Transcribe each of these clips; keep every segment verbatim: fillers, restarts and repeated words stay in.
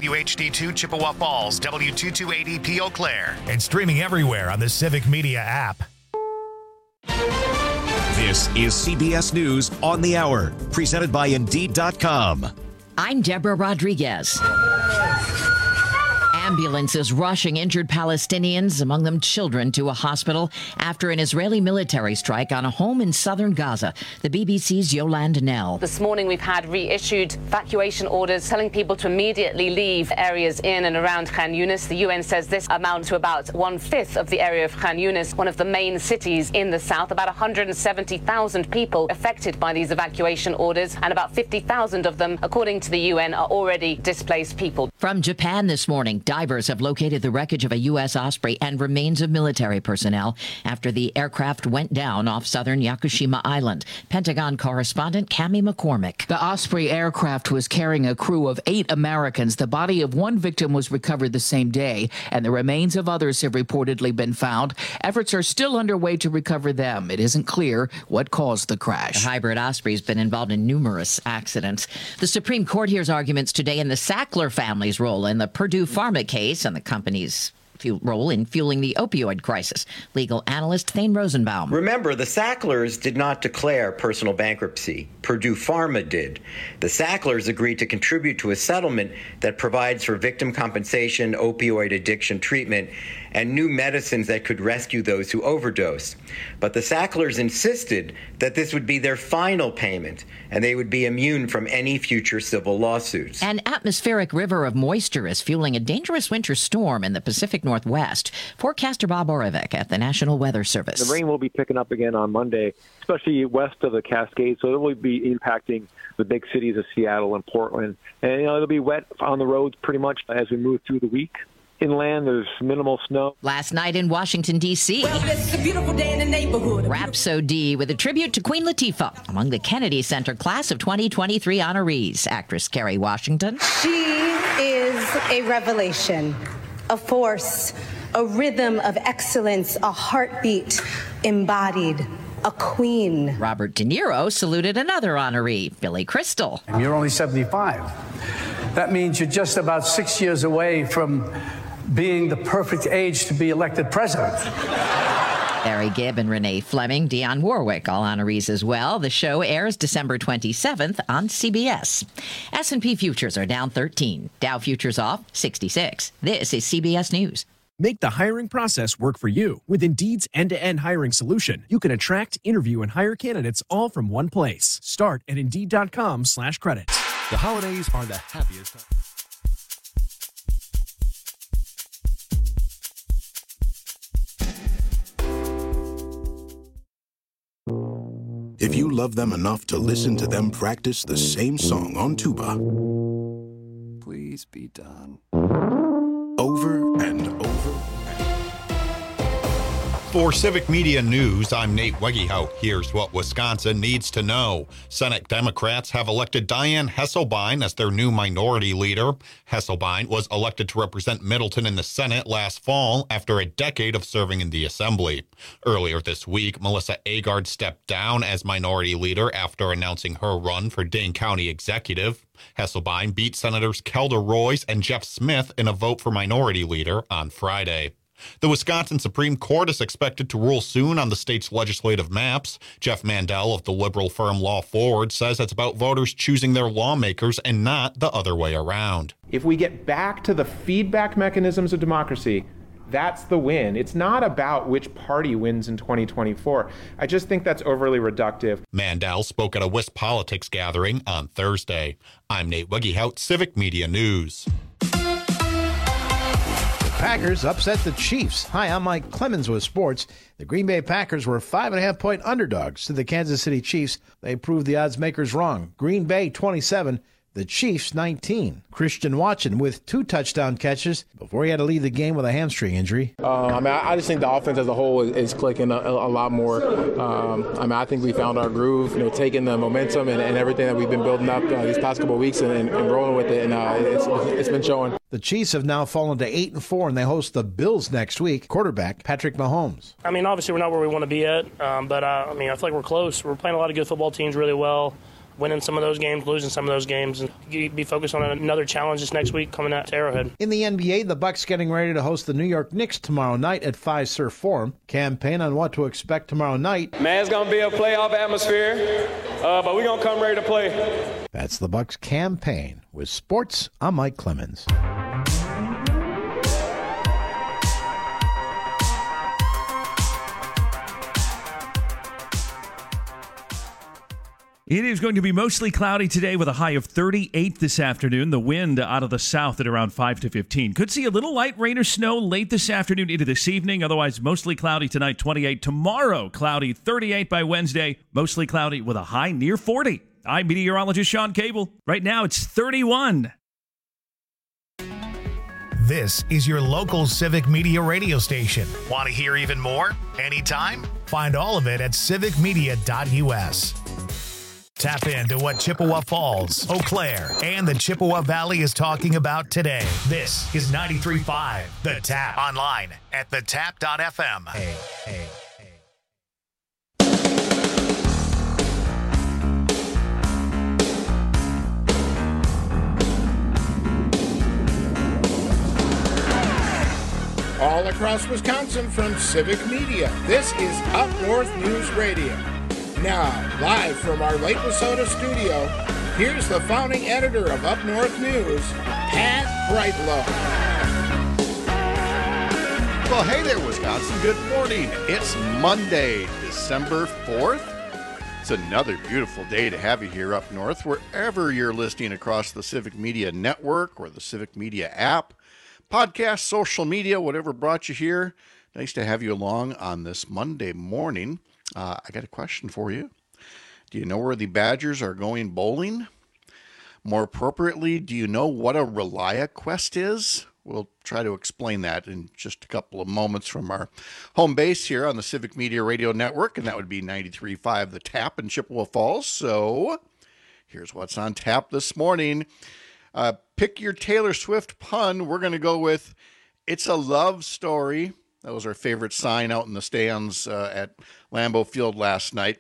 W H D two Chippewa Falls, W two two eight E P Eau Claire. And streaming everywhere on the Civic Media app. This is C B S News on the Hour, presented by Indeed dot com. I'm Deborah Rodriguez. Ambulances rushing injured Palestinians, among them children, to a hospital after an Israeli military strike on a home in southern Gaza. The B B C's Yolande Nell. This morning we've had reissued evacuation orders telling people to immediately leave areas in and around Khan Yunis. The U N says this amounts to about one-fifth of the area of Khan Yunis, one of the main cities in the south. About one hundred seventy thousand people affected by these evacuation orders, and about fifty thousand of them, according to the U N, are already displaced people. From Japan this morning, divers have located the wreckage of a U S Osprey and remains of military personnel after the aircraft went down off southern Yakushima Island. Pentagon correspondent Cammie McCormick. The Osprey aircraft was carrying a crew of eight Americans. The body of one victim was recovered the same day, and the remains of others have reportedly been found. Efforts are still underway to recover them. It isn't clear what caused the crash. The hybrid Osprey has been involved in numerous accidents. The Supreme Court hears arguments today in the Sackler family's role in the Purdue Pharma case and the company's role in fueling the opioid crisis. Legal analyst Thane Rosenbaum. Remember, the Sacklers did not declare personal bankruptcy. Purdue Pharma did. The Sacklers agreed to contribute to a settlement that provides for victim compensation, opioid addiction treatment, and new medicines that could rescue those who overdose. But the Sacklers insisted that this would be their final payment, and they would be immune from any future civil lawsuits. An atmospheric river of moisture is fueling a dangerous winter storm in the Pacific Northwest. Forecaster Bob Oravec at the National Weather Service. The rain will be picking up again on Monday, especially west of the Cascades, so it will be impacting the big cities of Seattle and Portland. And, you know, it'll be wet on the roads pretty much as we move through the week. Inland, there's minimal snow. Last night in Washington, D C, well, it's a beautiful day in the neighborhood. Rhapsody with a tribute to Queen Latifah among the Kennedy Center class of twenty twenty-three honorees. Actress Kerry Washington. She is a revelation, a force, a rhythm of excellence, a heartbeat embodied. A queen. Robert De Niro saluted another honoree, Billy Crystal. You're only seventy-five. That means you're just about six years away from being the perfect age to be elected president. Barry Gibb and Renee Fleming, Dionne Warwick, all honorees as well. The show airs December twenty-seventh on C B S. S and P futures are down thirteen. Dow futures off sixty-six. This is C B S News. Make the hiring process work for you. With Indeed's end-to-end hiring solution, you can attract, interview, and hire candidates all from one place. Start at Indeed.com slash credits. The holidays are the happiest. If you love them enough to listen to them practice the same song on tuba, please be done. Over and over. For Civic Media News, I'm Nate Wegehout. Here's what Wisconsin needs to know. Senate Democrats have elected Diane Hesselbein as their new minority leader. Hesselbein was elected to represent Middleton in the Senate last fall after a decade of serving in the Assembly. Earlier this week, Melissa Agard stepped down as minority leader after announcing her run for Dane County Executive. Hesselbein beat Senators Kelda Royce and Jeff Smith in a vote for minority leader on Friday. The Wisconsin Supreme Court is expected to rule soon on the state's legislative maps. Jeff Mandel of the liberal firm Law Forward says it's about voters choosing their lawmakers and not the other way around. If we get back to the feedback mechanisms of democracy, that's the win. It's not about which party wins in twenty twenty-four. I just think that's overly reductive. Mandel spoke at a Wisp Politics gathering on Thursday. I'm Nate Wegehout, Civic Media News. Packers upset the Chiefs. Hi, I'm Mike Clemens with sports. The Green Bay Packers were five and a half point underdogs to the Kansas City Chiefs. They proved the odds makers wrong. Green Bay twenty-seven, the Chiefs nineteen. Christian Watson with two touchdown catches before he had to leave the game with a hamstring injury. Uh, I mean, I just think the offense as a whole is, is clicking a, a lot more. Um, I mean, I think we found our groove, you know, taking the momentum and, and everything that we've been building up uh, these past couple of weeks and, and, and rolling with it, and uh, it's, it's been showing. The Chiefs have now fallen to eight and four, and they host the Bills next week. Quarterback Patrick Mahomes. I mean, obviously we're not where we want to be at, um, but uh, I mean, I feel like we're close. We're playing a lot of good football teams really well. winning some of those games, losing some of those games, and be focused on another challenge this next week coming out to Arrowhead. In the N B A, the Bucks getting ready to host the New York Knicks tomorrow night at Fiserv Forum. Campaign on what to expect tomorrow night. Man, it's going to be a playoff atmosphere, uh, but we're going to come ready to play. That's the Bucks campaign. With sports, I'm Mike Clemens. It is going to be mostly cloudy today with a high of thirty-eight this afternoon. The wind out of the south at around five to fifteen. Could see a little light rain or snow late this afternoon into this evening. Otherwise, mostly cloudy tonight, twenty-eight. Tomorrow, cloudy, thirty-eight by Wednesday. Mostly cloudy with a high near forty. I'm meteorologist Sean Cable. Right now, it's thirty-one. This is your local Civic Media radio station. Want to hear even more? Anytime? Find all of it at civic media dot u s. Tap into what Chippewa Falls, Eau Claire, and the Chippewa Valley is talking about today. This is ninety-three point five The Tap. Online at the tap dot f m. Hey, hey, hey. All across Wisconsin from Civic Media, this is Up North News Radio. Now, live from our Lake Wissota studio, here's the founding editor of Up North News, Pat Brightlow. Well, hey there, Wisconsin. Good morning. It's Monday, December fourth. It's another beautiful day to have you here up north, wherever you're listening across the Civic Media Network or the Civic Media app, podcast, social media, whatever brought you here. Nice to have you along on this Monday morning. Uh, I got a question for you. Do you know where the Badgers are going bowling? More appropriately, do you know what a ReliaQuest is? We'll try to explain that in just a couple of moments from our home base here on the Civic Media Radio Network, and that would be ninety-three point five The Tap in Chippewa Falls. So here's what's on tap this morning. Uh, pick your Taylor Swift pun. We're going to go with It's a Love Story. That was our favorite sign out in the stands uh, at Lambeau Field last night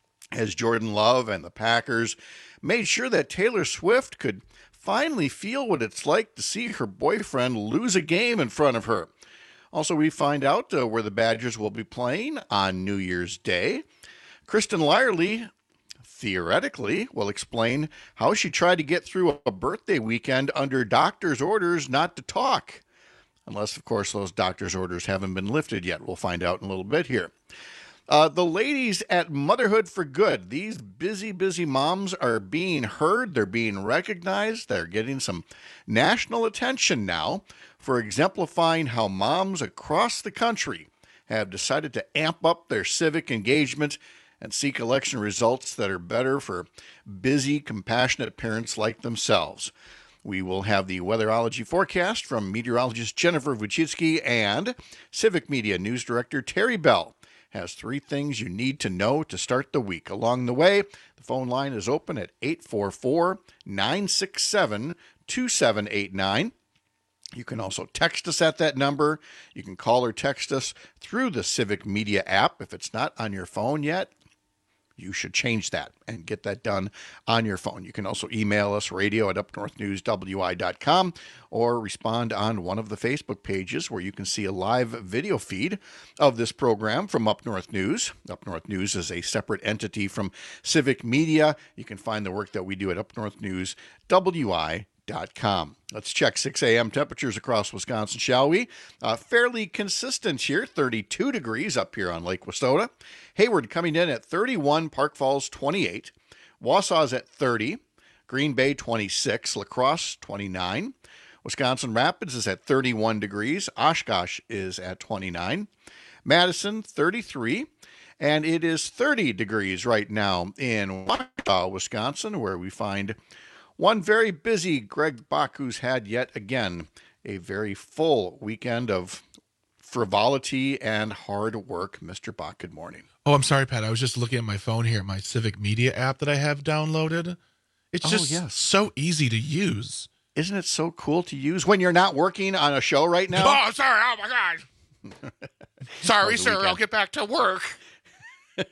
as Jordan Love and the Packers made sure that Taylor Swift could finally feel what it's like to see her boyfriend lose a game in front of her. Also, we find out uh, where the Badgers will be playing on New Year's Day. Kristen Lyerly, theoretically, will explain how she tried to get through a birthday weekend under doctor's orders not to talk. Unless, of course, those doctor's orders haven't been lifted yet. We'll find out in a little bit here. Uh, the ladies at Motherhood for Good, these busy, busy moms are being heard. They're being recognized. They're getting some national attention now for exemplifying how moms across the country have decided to amp up their civic engagement and seek election results that are better for busy, compassionate parents like themselves. We will have the weatherology forecast from meteorologist Jennifer Wojcicki, and Civic Media News Director Terry Bell has three things you need to know to start the week. Along the way, the phone line is open at eight four four, nine six seven, two seven eight nine. You can also text us at that number. You can call or text us through the Civic Media app. If it's not on your phone yet, you should change that and get that done on your phone. You can also email us, radio at up north news w i dot com, or respond on one of the Facebook pages where you can see a live video feed of this program from Up North News. Up North News is a separate entity from Civic Media. You can find the work that we do at up north news w i dot com. Let's check six a.m. temperatures across Wisconsin, shall we? Uh, fairly consistent here, thirty-two degrees up here on Lake Wissota. Hayward coming in at thirty-one, Park Falls twenty-eight, Wausau's at thirty, Green Bay twenty-six, La Crosse twenty-nine, Wisconsin Rapids is at thirty-one degrees, Oshkosh is at twenty-nine, Madison thirty-three, and it is thirty degrees right now in Waukesha, Wisconsin, where we find one very busy Greg Bach, who's had yet again a very full weekend of frivolity and hard work. Mister Bach, good morning. Oh, I'm sorry, Pat. I was just looking at my phone here, my Civic Media app that I have downloaded. It's just oh, yes. so easy to use. Isn't it so cool to use when you're not working on a show right now? Oh, sorry. Oh, my gosh. Sorry, sir. Weekend. I'll get back to work.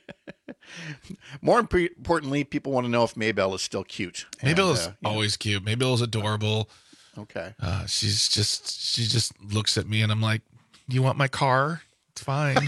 More imp- importantly, people want to know if Maybelle is still cute. Maybelle And, is uh, yeah. always cute. Maybelle is adorable. Okay. Uh, she's just she just looks at me and I'm like, "Do you want my car? It's fine."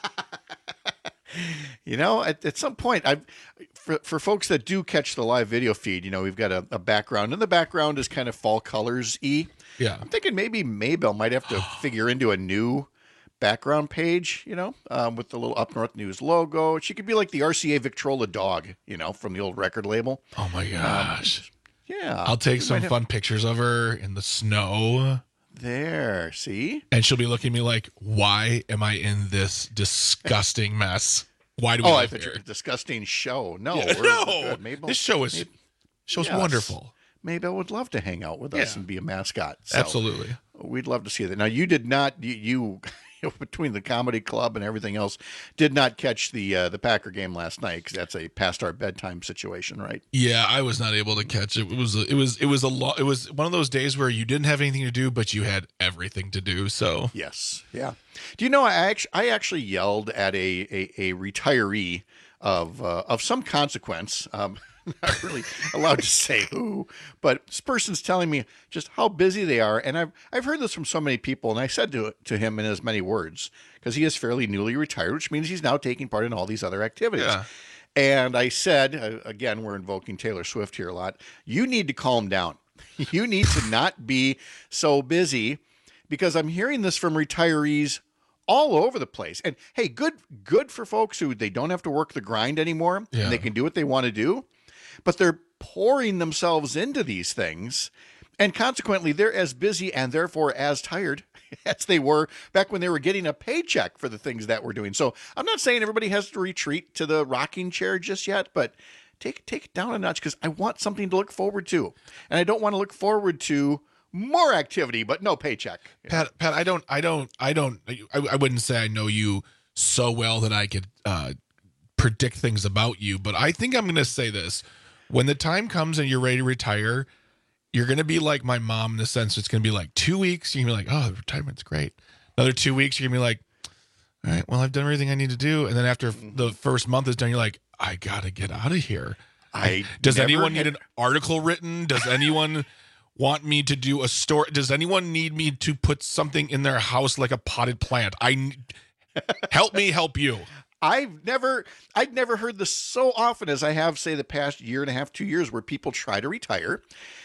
You know, at, at some point, I've for, for folks that do catch the live video feed, you know, we've got a, a background, and the background is kind of fall colors-y. Yeah. I'm thinking maybe Maybelle might have to figure into a new background page, you know, um, with the little Up North News logo. She could be like the R C A Victrola dog, you know, from the old record label. Oh my gosh. Um, yeah. I'll take we some might have- fun pictures of her in the snow. There, see? And she'll be looking at me like, "Why am I in this disgusting mess? Why do we Oh, I live thought you here?" were a disgusting show. No, Yeah, we're, no. we're good. Maybelle, This show is Maybe- show's Yes. wonderful. Maybelle would love to hang out with us Yeah. and be a mascot. So Absolutely. We'd love to see that. Now, you did not, you, you between the comedy club and everything else, did not catch the uh, the Packer game last night because that's a past our bedtime situation, right? Yeah, I was not able to catch it. It was it was it was a lot. It was one of those days where you didn't have anything to do, but you had everything to do. So Yes. Yeah. Do you know, I actually, I actually yelled at a, a, a retiree of uh, of some consequence. Um, not really allowed to say who, but this person's telling me just how busy they are. And I've, I've heard this from so many people. And I said to, to him in as many words, because he is fairly newly retired, which means he's now taking part in all these other activities. Yeah. And I said, uh, again, we're invoking Taylor Swift here a lot. You need to calm down. You need to not be so busy, because I'm hearing this from retirees all over the place. And hey, good, good for folks who they don't have to work the grind anymore, Yeah. and they can do what they want to do, but they're pouring themselves into these things. And consequently, they're as busy and therefore as tired as they were back when they were getting a paycheck for the things that we're doing. So I'm not saying everybody has to retreat to the rocking chair just yet, but take, take it down a notch, because I want something to look forward to. And I don't want to look forward to more activity, but no paycheck. Pat, Pat, I don't, I don't, I don't, I, I wouldn't say I know you so well that I could uh, predict things about you, but I think I'm going to say this: when the time comes and you're ready to retire, you're going to be like my mom in the sense it's going to be like two weeks. You're going to be like, "Oh, retirement's great." Another two weeks, you're going to be like, "All right, well, I've done everything I need to do." And then after the first month is done, you're like, "I got to get out of here." I Does never anyone had- need an article written? Does anyone want me to do a story? Does anyone need me to put something in their house like a potted plant? I need- help me help you. I've never, I'd never heard this so often as I have, say, the past year and a half, two years, where people try to retire.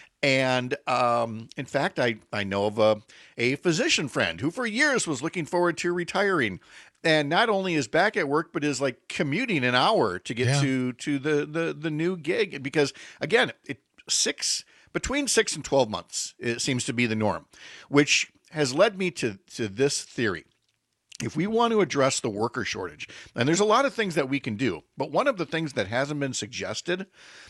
And um, in fact, I, I know of a, a physician friend who for years was looking forward to retiring, and not only is back at work, but is like commuting an hour to get Yeah. to to the, the the new gig. Because again, it six between six and twelve months, it seems to be the norm, which has led me to to this theory. If we want to address the worker shortage, and there's a lot of things that we can do, but one of the things that hasn't been suggested,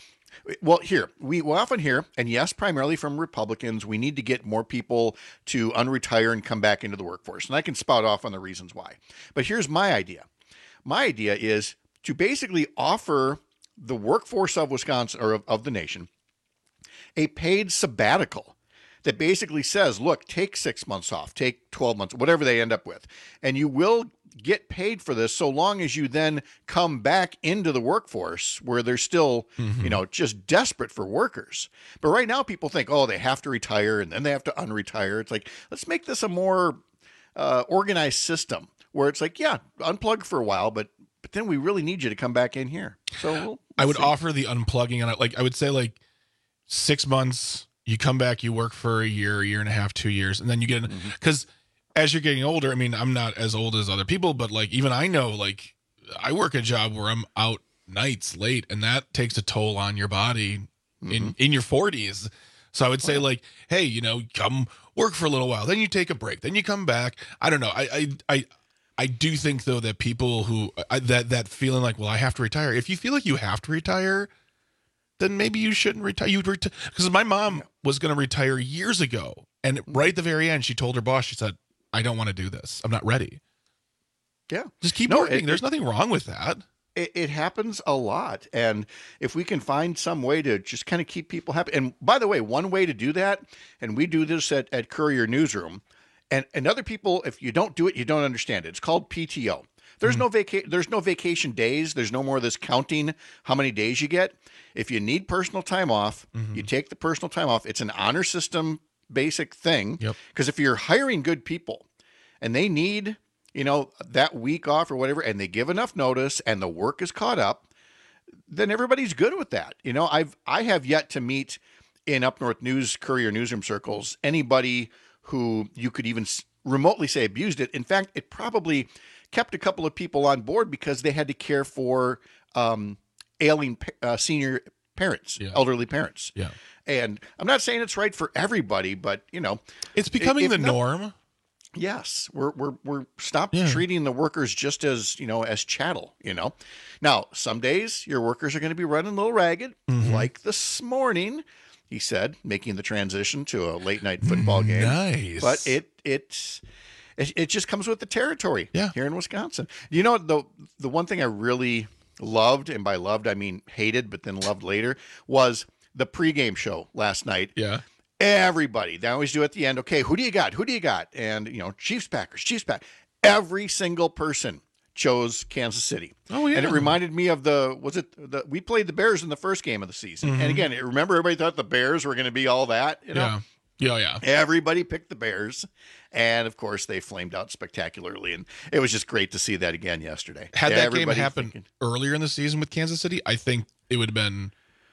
well, here, we will often hear, and yes, primarily from Republicans, we need to get more people to unretire and come back into the workforce. And I can spout off on the reasons why. But here's my idea. My idea is to basically offer the workforce of Wisconsin, or of, of the nation, a paid sabbatical that basically says, look, take six months off, take twelve months, whatever they end up with, and you will get paid for this so long as you then come back into the workforce where they're still, Mm-hmm. you know, just desperate for workers. But right now people think, oh, they have to retire and then they have to unretire. It's like, let's make this a more uh, organized system where it's like, yeah, unplug for a while, but but then we really need you to come back in here. So we'll, I would see. offer the unplugging on it. Like I would say, like six months. You come back, you work for a year, a year and a half, two years, and then you get in. Because as you're getting older, I mean, I'm not as old as other people, but like even I know, like I work a job where I'm out nights late, and that takes a toll on your body in in your forties. So I would say, like, hey, you know, come work for a little while, then you take a break, then you come back. I don't know. I I I, I do think though that people who I, that that feeling like, well, I have to retire. If you feel like you have to retire, then maybe you shouldn't retire. You'd retire because my mom was going to retire years ago, and right at the very end, she told her boss, she said, "I don't want to do this. I'm not ready." Yeah, just keep No, working. it- There's it- nothing wrong with that. It, it happens a lot. And if we can find some way to just kind of keep people happy. And by the way, one way to do that, and we do this at, at Courier Newsroom, and, and other people, if you don't do it, you don't understand it. It's called P T O, There's mm. no vaca- There's no vacation days. There's no more of this counting how many days you get. If you need personal time off, mm-hmm. you take the personal time off. It's an honor system basic thing. Yep. Because if you're hiring good people and they need, you know, that week off or whatever, and they give enough notice and the work is caught up, then everybody's good with that. You know, I've I have yet to meet in Up North News Courier newsroom circles anybody who you could even remotely say abused it. In fact, it probably kept a couple of people on board because they had to care for um, ailing uh, senior parents, yeah. elderly parents. Yeah. And I'm not saying it's right for everybody, but you know, it's becoming the not, norm. Yes, we're we're we're stop yeah. treating the workers just as, you know, as chattel, you know. Now, some days your workers are going to be running a little ragged, mm-hmm. like this morning, he said, making the transition to a late night football game. Nice. But it it it, it just comes with the territory yeah. here in Wisconsin. You know, the the one thing I really loved, and by loved I mean hated, but then loved later, was the pregame show last night. Yeah. Everybody, they always do at the end, okay, who do you got? Who do you got? And, you know, Chiefs, Packers, Chiefs, Packers. Every single person chose Kansas City. Oh, yeah. And it reminded me of the, was it, the we played the Bears in the first game of the season. Mm-hmm. And again, remember everybody thought the Bears were going to be all that? You know? Yeah. Yeah, yeah. Everybody picked the Bears. And, of course, they flamed out spectacularly. And it was just great to see that again yesterday. Had that Everybody game happened thinking, earlier in the season with Kansas City, I think it would have been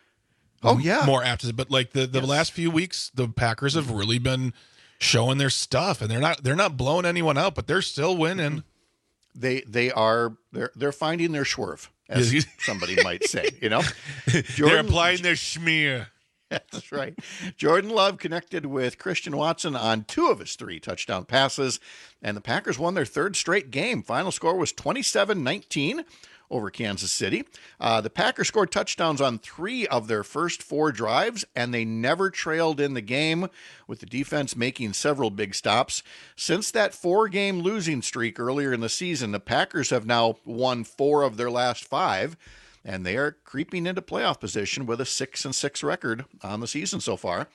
oh yeah more apt to. But like the, the yes. last few weeks, the Packers have really been showing their stuff, and they're not they're not blowing anyone out, but they're still winning. They they are they're they're finding their swerve, as somebody might say. You know, Jordan, they're applying their schmear. That's right. Jordan Love connected with Christian Watson on two of his three touchdown passes, and the Packers won their third straight game. Final score was twenty-seven nineteen over Kansas City. Uh, the Packers scored touchdowns on three of their first four drives, and they never trailed in the game, with the defense making several big stops. Since that four-game losing streak earlier in the season, the Packers have now won four of their last five, and they are creeping into playoff position with a six and six record on the season so far.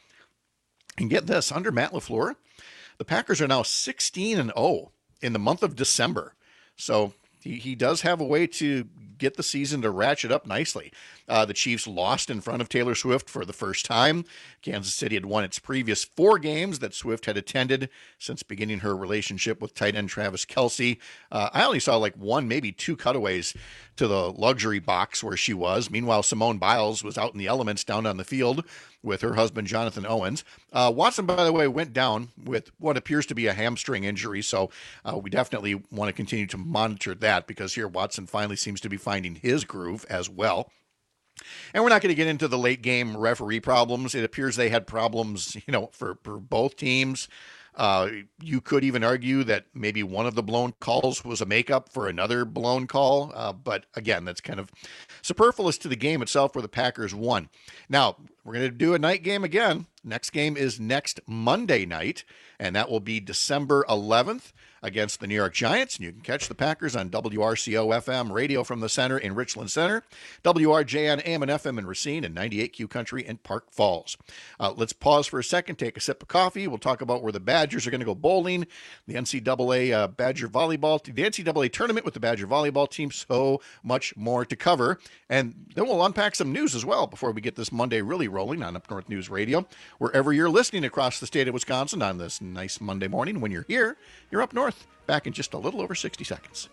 And get this, under Matt LaFleur, the Packers are now sixteen and oh in the month of December. So He, he does have a way to get the season to ratchet up nicely. Uh, the Chiefs lost in front of Taylor Swift for the first time. Kansas City had won its previous four games that Swift had attended since beginning her relationship with tight end Travis Kelce. Uh, I only saw like one, maybe two cutaways to the luxury box where she was. Meanwhile, Simone Biles was out in the elements down on the field with her husband, Jonathan Owens. Uh, Watson, by the way, went down with what appears to be a hamstring injury, so uh, we definitely want to continue to monitor that, because here Watson finally seems to be finding his groove as well. And we're not going to get into the late game referee problems. It appears they had problems, you know, for, for both teams. Uh, you could even argue that maybe one of the blown calls was a makeup for another blown call. Uh, but again, that's kind of superfluous to the game itself, where the Packers won. Now, we're going to do a night game again. Next game is next Monday night, and that will be December eleventh against the New York Giants. And you can catch the Packers on W R C O F M radio from the center in Richland Center, W R J on A M and F M in Racine, and ninety-eight Q Country in Park Falls. Uh, let's pause for a second, take a sip of coffee. We'll talk about where the Badgers are going to go bowling, the N C double A uh, Badger volleyball, the N C double A tournament with the Badger volleyball team, so much more to cover. And then we'll unpack some news as well before we get this Monday really rolling on Up North News Radio, wherever you're listening across the state of Wisconsin on this nice Monday morning. When you're here, you're up north. Back in just a little over sixty seconds.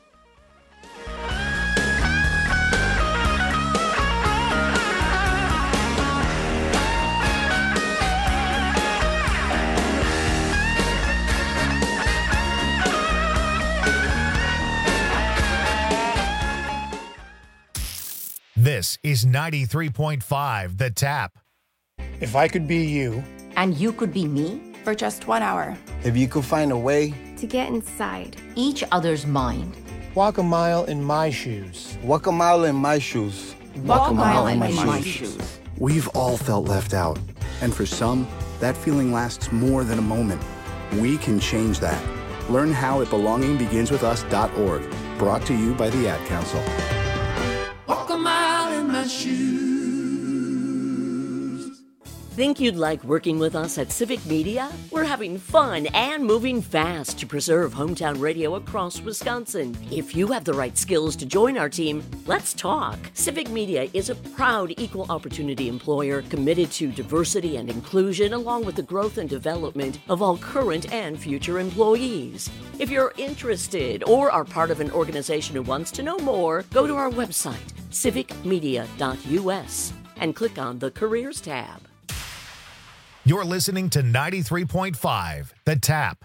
This is ninety-three point five The Tap. If I could be you. And you could be me. For just one hour. If you could find a way. To get inside each other's mind. Walk a mile in my shoes. Walk a mile in my shoes. Walk, Walk a mile, mile in, in my, my shoes. shoes. We've all felt left out. And for some, that feeling lasts more than a moment. We can change that. Learn how at belonging begins with us dot org. Brought to you by the Ad Council. Walk a mile in my shoes. Think you'd like working with us at Civic Media? We're having fun and moving fast to preserve hometown radio across Wisconsin. If you have the right skills to join our team, let's talk. Civic Media is a proud equal opportunity employer committed to diversity and inclusion, along with the growth and development of all current and future employees. If you're interested or are part of an organization who wants to know more, go to our website, civic media dot u s, and click on the Careers tab. You're listening to ninety-three point five, The Tap.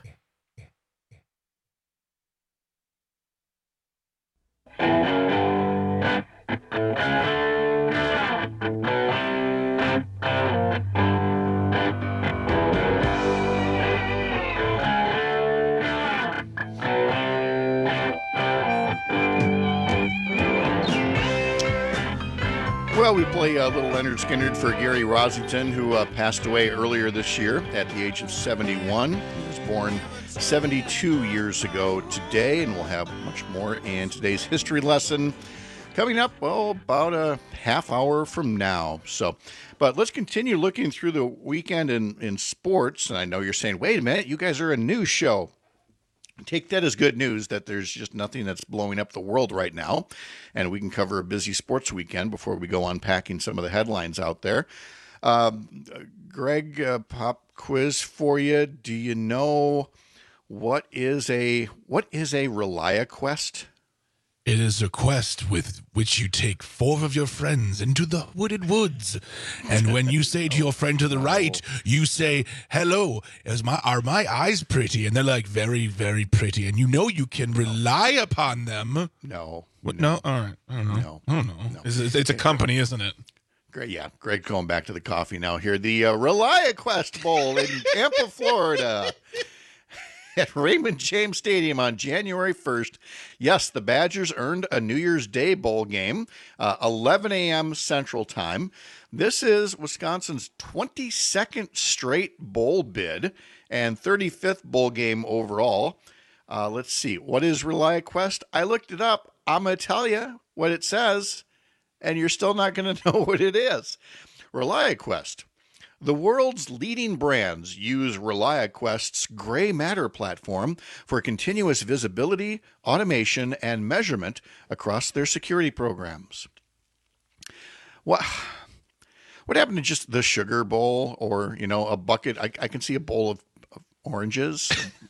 Well, we play a little Leonard Skinner for Gary Rosington, who uh, passed away earlier this year at the age of seventy-one. He was born seventy-two years ago today, and we'll have much more in today's history lesson coming up, well, about a half hour from now. So, but let's continue looking through the weekend in, in sports. And I know you're saying, wait a minute, you guys are a news show. Take that as good news that there's just nothing that's blowing up the world right now, and we can cover a busy sports weekend before we go unpacking some of the headlines out there. Um, Greg, uh, pop quiz for you. Do you know what is a what is a ReliaQuest? It is a quest with which you take four of your friends into the wooded woods. And when you say to your friend to the right, you say, hello, is my, are my eyes pretty? And they're like, very, very pretty. And you know you can rely upon them. No. What? No? All right. I don't know. No. I don't know. No. It's, it's a company, isn't it? Great, yeah. Greg going back to the coffee now here. The uh, ReliaQuest Bowl in Tampa, Florida. At Raymond James Stadium on January first. Yes, the Badgers earned a New Year's Day bowl game, uh, eleven a.m. Central Time. This is Wisconsin's twenty-second straight bowl bid and thirty-fifth bowl game overall. Uh, let's see. What is ReliaQuest? I looked it up. I'm going to tell you what it says, and you're still not going to know what it is. ReliaQuest. The world's leading brands use ReliaQuest's Gray Matter platform for continuous visibility, automation, and measurement across their security programs. What, what happened to just the sugar bowl or, you know, a bucket? I, I can see a bowl of, of oranges,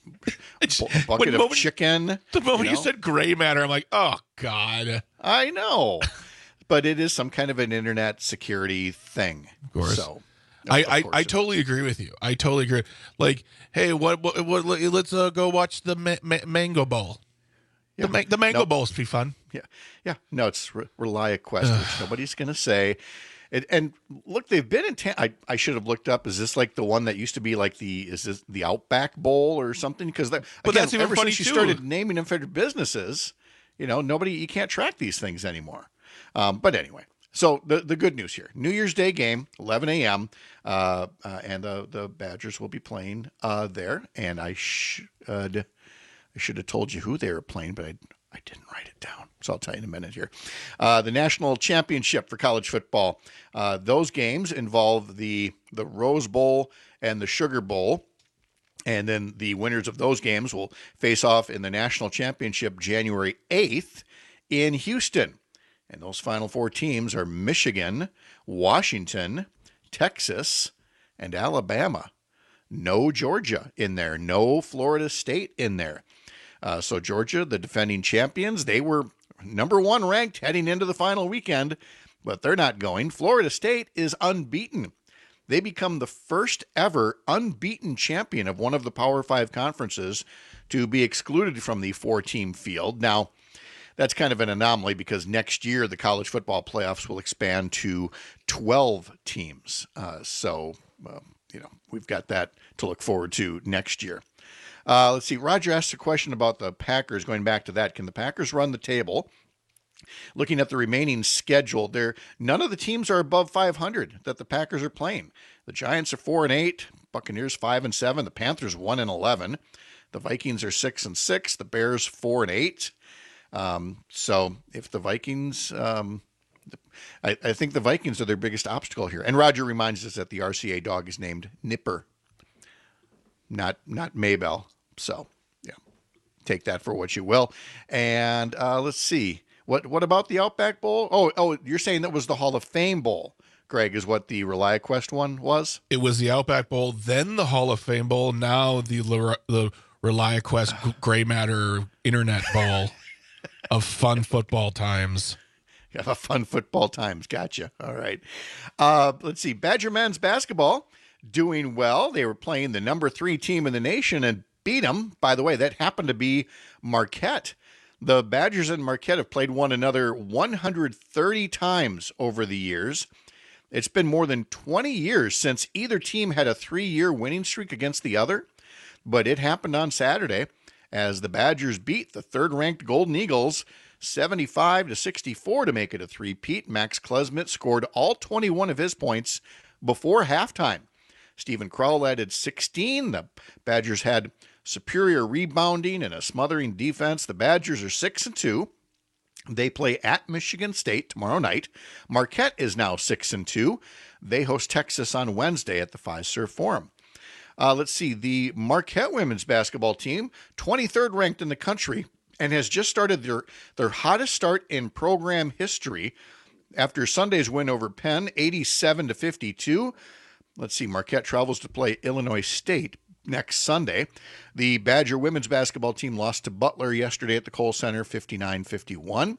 a, bu- a bucket of moment, The chicken. moment you, you know? said gray matter, I'm like, oh, God. I know. But it is some kind of an internet security thing. Of course. So. I, I, I totally agree with you. I totally agree. Like, hey, what what, what let's uh, go watch the ma- ma- Mango Bowl. Yeah. The, ma- the Mango nope. Bowl's pretty fun. Yeah, yeah. No, it's Re- ReliaQuest, which nobody's going to say. It, and look, they've been in. Ta- I I should have looked up. Is this like the one that used to be like the? Is this the Outback Bowl or something? Because that. But again, that's even ever funny since you too. started naming them for businesses, you know, nobody you can't track these things anymore. Um, but anyway. So the, the good news here, New Year's Day game, eleven a.m., uh, uh, and the, the Badgers will be playing uh, there. And I should I should have told you who they were playing, but I, I didn't write it down. So I'll tell you in a minute here. Uh, the National Championship for college football. Uh, those games involve the the Rose Bowl and the Sugar Bowl. And then the winners of those games will face off in the National Championship January eighth in Houston. And those final four teams are Michigan, Washington, Texas, and Alabama. No Georgia in there. No Florida State in there. Uh, so Georgia, the defending champions, they were number one ranked heading into the final weekend, but they're not going. Florida State is unbeaten. They become the first ever unbeaten champion of one of the Power Five conferences to be excluded from the four-team field. Now, that's kind of an anomaly because next year the college football playoffs will expand to twelve teams. Uh, so, uh, you know, we've got that to look forward to next year. Uh, let's see. Roger asked a question about the Packers. Going back to that, can the Packers run the table? Looking at the remaining schedule, there none of the teams are above five hundred that the Packers are playing. The Giants are four and eight, Buccaneers five and seven, the Panthers one and eleven, the Vikings are six and six, the Bears four and eight. Um, so if the Vikings, um, I, I think the Vikings are their biggest obstacle here. And Roger reminds us that the R C A dog is named Nipper, not not Maybell. So, yeah, take that for what you will. And uh, let's see. What what about the Outback Bowl? Oh, oh, you're saying that was the Hall of Fame Bowl, Greg, is what the ReliaQuest one was? It was the Outback Bowl, then the Hall of Fame Bowl, now the the ReliaQuest Gray Matter Internet Bowl of fun football times. Yeah, fun football times. Gotcha. All right. Uh, let's see. Badger men's basketball doing well. They were playing the number three team in the nation and beat them. By the way, that happened to be Marquette. The Badgers and Marquette have played one another one hundred thirty times over the years. It's been more than twenty years since either team had a three-year winning streak against the other, but it happened on Saturday as the Badgers beat the third-ranked Golden Eagles seventy-five to sixty-four to make it a three-peat. Max Klesmit scored all twenty-one of his points before halftime. Stephen Crowell added sixteen. The Badgers had superior rebounding and a smothering defense. The Badgers are six and two. They play at Michigan State tomorrow night. Marquette is now six and two. They host Texas on Wednesday at the Fiserv Forum. Uh, let's see. The Marquette women's basketball team, twenty-third ranked in the country, and has just started their, their hottest start in program history after Sunday's win over Penn, eighty-seven to fifty-two. Let's see. Marquette travels to play Illinois State next Sunday. The Badger women's basketball team lost to Butler yesterday at the Kohl Center, fifty-nine fifty-one.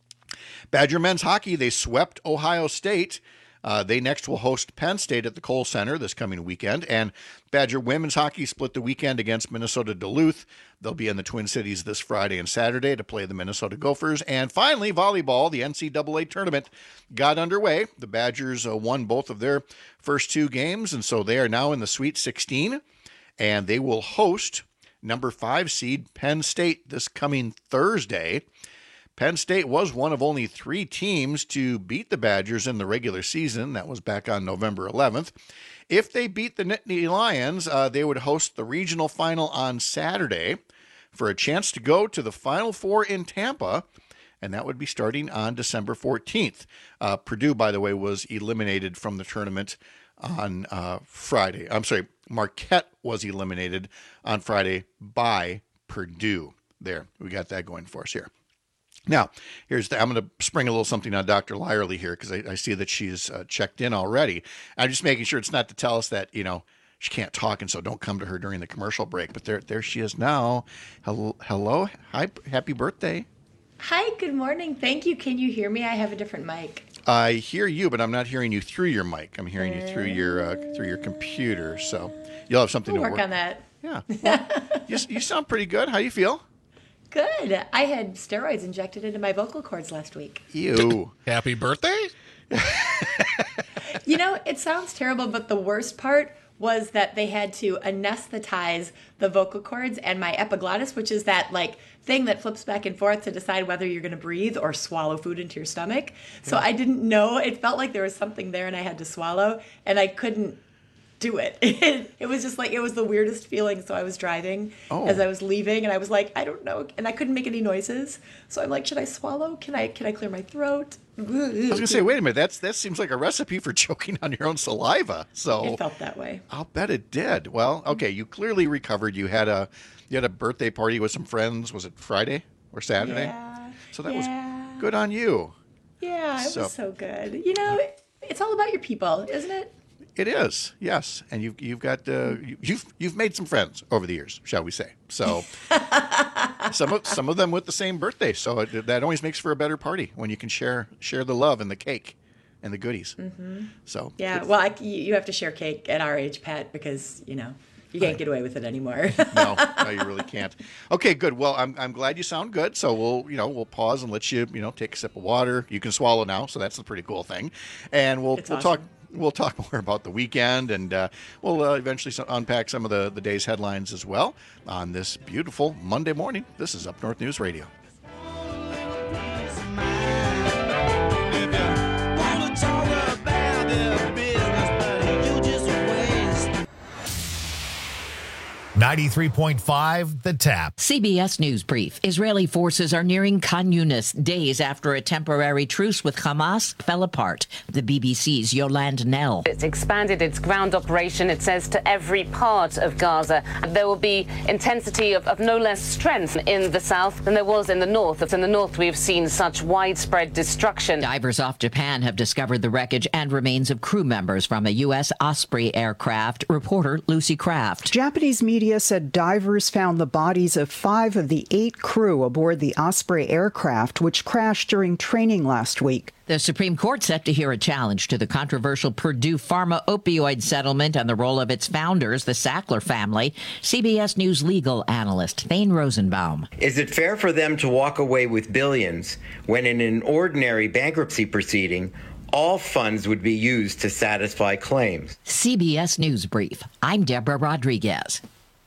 Badger men's hockey, they swept Ohio State. Uh, they next will host Penn State at the Kohl Center this coming weekend. And Badger women's hockey split the weekend against Minnesota Duluth. They'll be in the Twin Cities this Friday and Saturday to play the Minnesota Gophers. And finally, volleyball, the N C double A tournament got underway. The Badgers uh, won both of their first two games, and so they are now in the Sweet sixteen. And they will host number five seed Penn State this coming Thursday. Penn State was one of only three teams to beat the Badgers in the regular season. That was back on November eleventh. If they beat the Nittany Lions, uh, they would host the regional final on Saturday for a chance to go to the Final Four in Tampa, and that would be starting on December fourteenth. Uh, Purdue, by the way, was eliminated from the tournament on uh, Friday. I'm sorry, Marquette was eliminated on Friday by Purdue. There, we got that going for us here. Now, here's the, I'm going to spring a little something on Doctor Lyerly here because I, I see that she's uh, checked in already. I'm just making sure it's not to tell us that, you know, she can't talk, and so don't come to her during the commercial break. But there, there she is now. Hello, hello, hi, happy birthday. Hi, good morning. Thank you. Can you hear me? I have a different mic. I hear you, but I'm not hearing you through your mic. I'm hearing you through your uh, through your computer. So you'll have something we'll to work, work on that. Yeah. Well, you, you sound pretty good. How you feel? Good. I had steroids injected into my vocal cords last week. Ew. Happy birthday? You know, it sounds terrible, but the worst part was that they had to anesthetize the vocal cords and my epiglottis, which is that like thing that flips back and forth to decide whether you're going to breathe or swallow food into your stomach. So I didn't know. It felt like there was something there and I had to swallow, and I couldn't do it. It was just like, it was the weirdest feeling. So I was driving oh. as I was leaving, and I was like, I don't know. And I couldn't make any noises. So I'm like, should I swallow? Can I, can I clear my throat? I was going to say, wait a minute. That's, that seems like a recipe for choking on your own saliva. So it felt that way. I'll bet it did. Well, okay. You clearly recovered. You had a, you had a birthday party with some friends. Was it Friday or Saturday? Yeah. So that yeah. was good on you. Yeah, it So- was so good. You know, it's all about your people, isn't it? It is, yes, and you've you've got uh, you've you've made some friends over the years, shall we say? So some of some of them with the same birthday, so it, that always makes for a better party when you can share share the love and the cake and the goodies. Mm-hmm. So Yeah, well, I, you you have to share cake at our age, Pat, because you know you can't get away with it anymore. no, no, you really can't. Okay, good. Well, I'm I'm glad you sound good. So we'll you know we'll pause and let you you know take a sip of water. You can swallow now, so that's a pretty cool thing. And we'll It's we'll awesome. talk. We'll talk more about the weekend, and uh, we'll uh, eventually so- unpack some of the, the day's headlines as well on this beautiful Monday morning. This is Up North News Radio. ninety-three point five The Tap. C B S News Brief. Israeli forces are nearing Khan Yunis days after a temporary truce with Hamas fell apart. The B B C's Yolande Nell. It's expanded its ground operation, it says, to every part of Gaza. There will be intensity of, of no less strength in the south than there was in the north. In the north, we have seen such widespread destruction. Divers off Japan have discovered the wreckage and remains of crew members from a U S Osprey aircraft. Reporter Lucy Kraft. Japanese media said divers found the bodies of five of the eight crew aboard the Osprey aircraft, which crashed during training last week. The Supreme Court set to hear a challenge to the controversial Purdue Pharma opioid settlement and the role of its founders, the Sackler family. C B S News legal analyst Thane Rosenbaum. Is it fair for them to walk away with billions when in an ordinary bankruptcy proceeding, all funds would be used to satisfy claims? C B S News Brief. I'm Deborah Rodriguez.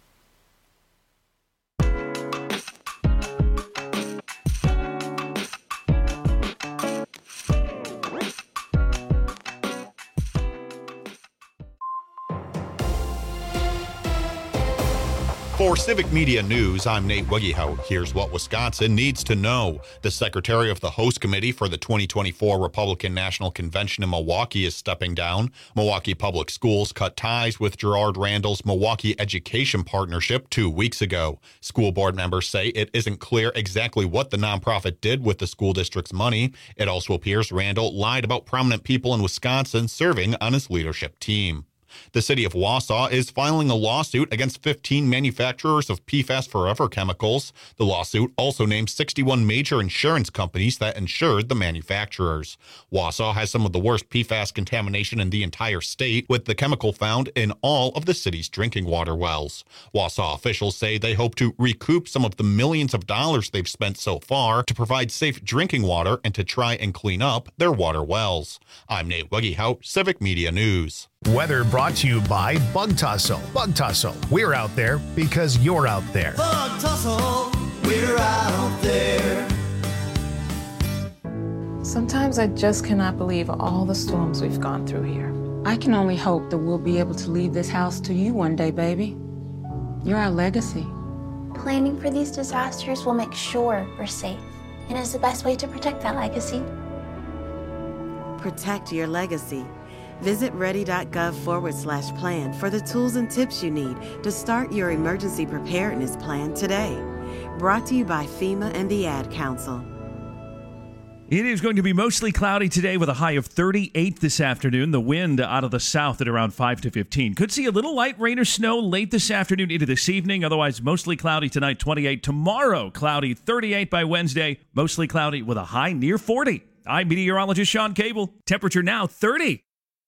For Civic Media News, I'm Nate Wiggyhout. Here's what Wisconsin needs to know. The secretary of the host committee for the twenty twenty-four Republican National Convention in Milwaukee is stepping down. Milwaukee Public Schools cut ties with Gerard Randall's Milwaukee Education Partnership two weeks ago. School board members say it isn't clear exactly what the nonprofit did with the school district's money. It also appears Randall lied about prominent people in Wisconsin serving on his leadership team. The city of Wausau is filing a lawsuit against fifteen manufacturers of P FAS Forever chemicals. The lawsuit also names sixty-one major insurance companies that insured the manufacturers. Wausau has some of the worst P FAS contamination in the entire state, with the chemical found in all of the city's drinking water wells. Wausau officials say they hope to recoup some of the millions of dollars they've spent so far to provide safe drinking water and to try and clean up their water wells. I'm Nate Wiggyhout, Civic Media News. Weather brought to you by Bug Tussle. Bug Tussle. We're out there because you're out there. Bug Tussle. We're out there. Sometimes I just cannot believe all the storms we've gone through here. I can only hope that we'll be able to leave this house to you one day, baby. You're our legacy. Planning for these disasters will make sure we're safe, and is the best way to protect that legacy. Protect your legacy. Visit ready.gov forward slash plan for the tools and tips you need to start your emergency preparedness plan today. Brought to you by FEMA and the Ad Council. It is going to be mostly cloudy today with a high of thirty-eight this afternoon. The wind out of the south at around five to fifteen. Could see a little light rain or snow late this afternoon into this evening. Otherwise, mostly cloudy tonight, twenty-eight. Tomorrow, cloudy, thirty-eight by Wednesday. Mostly cloudy with a high near forty. I'm meteorologist Sean Cable. Temperature now thirty.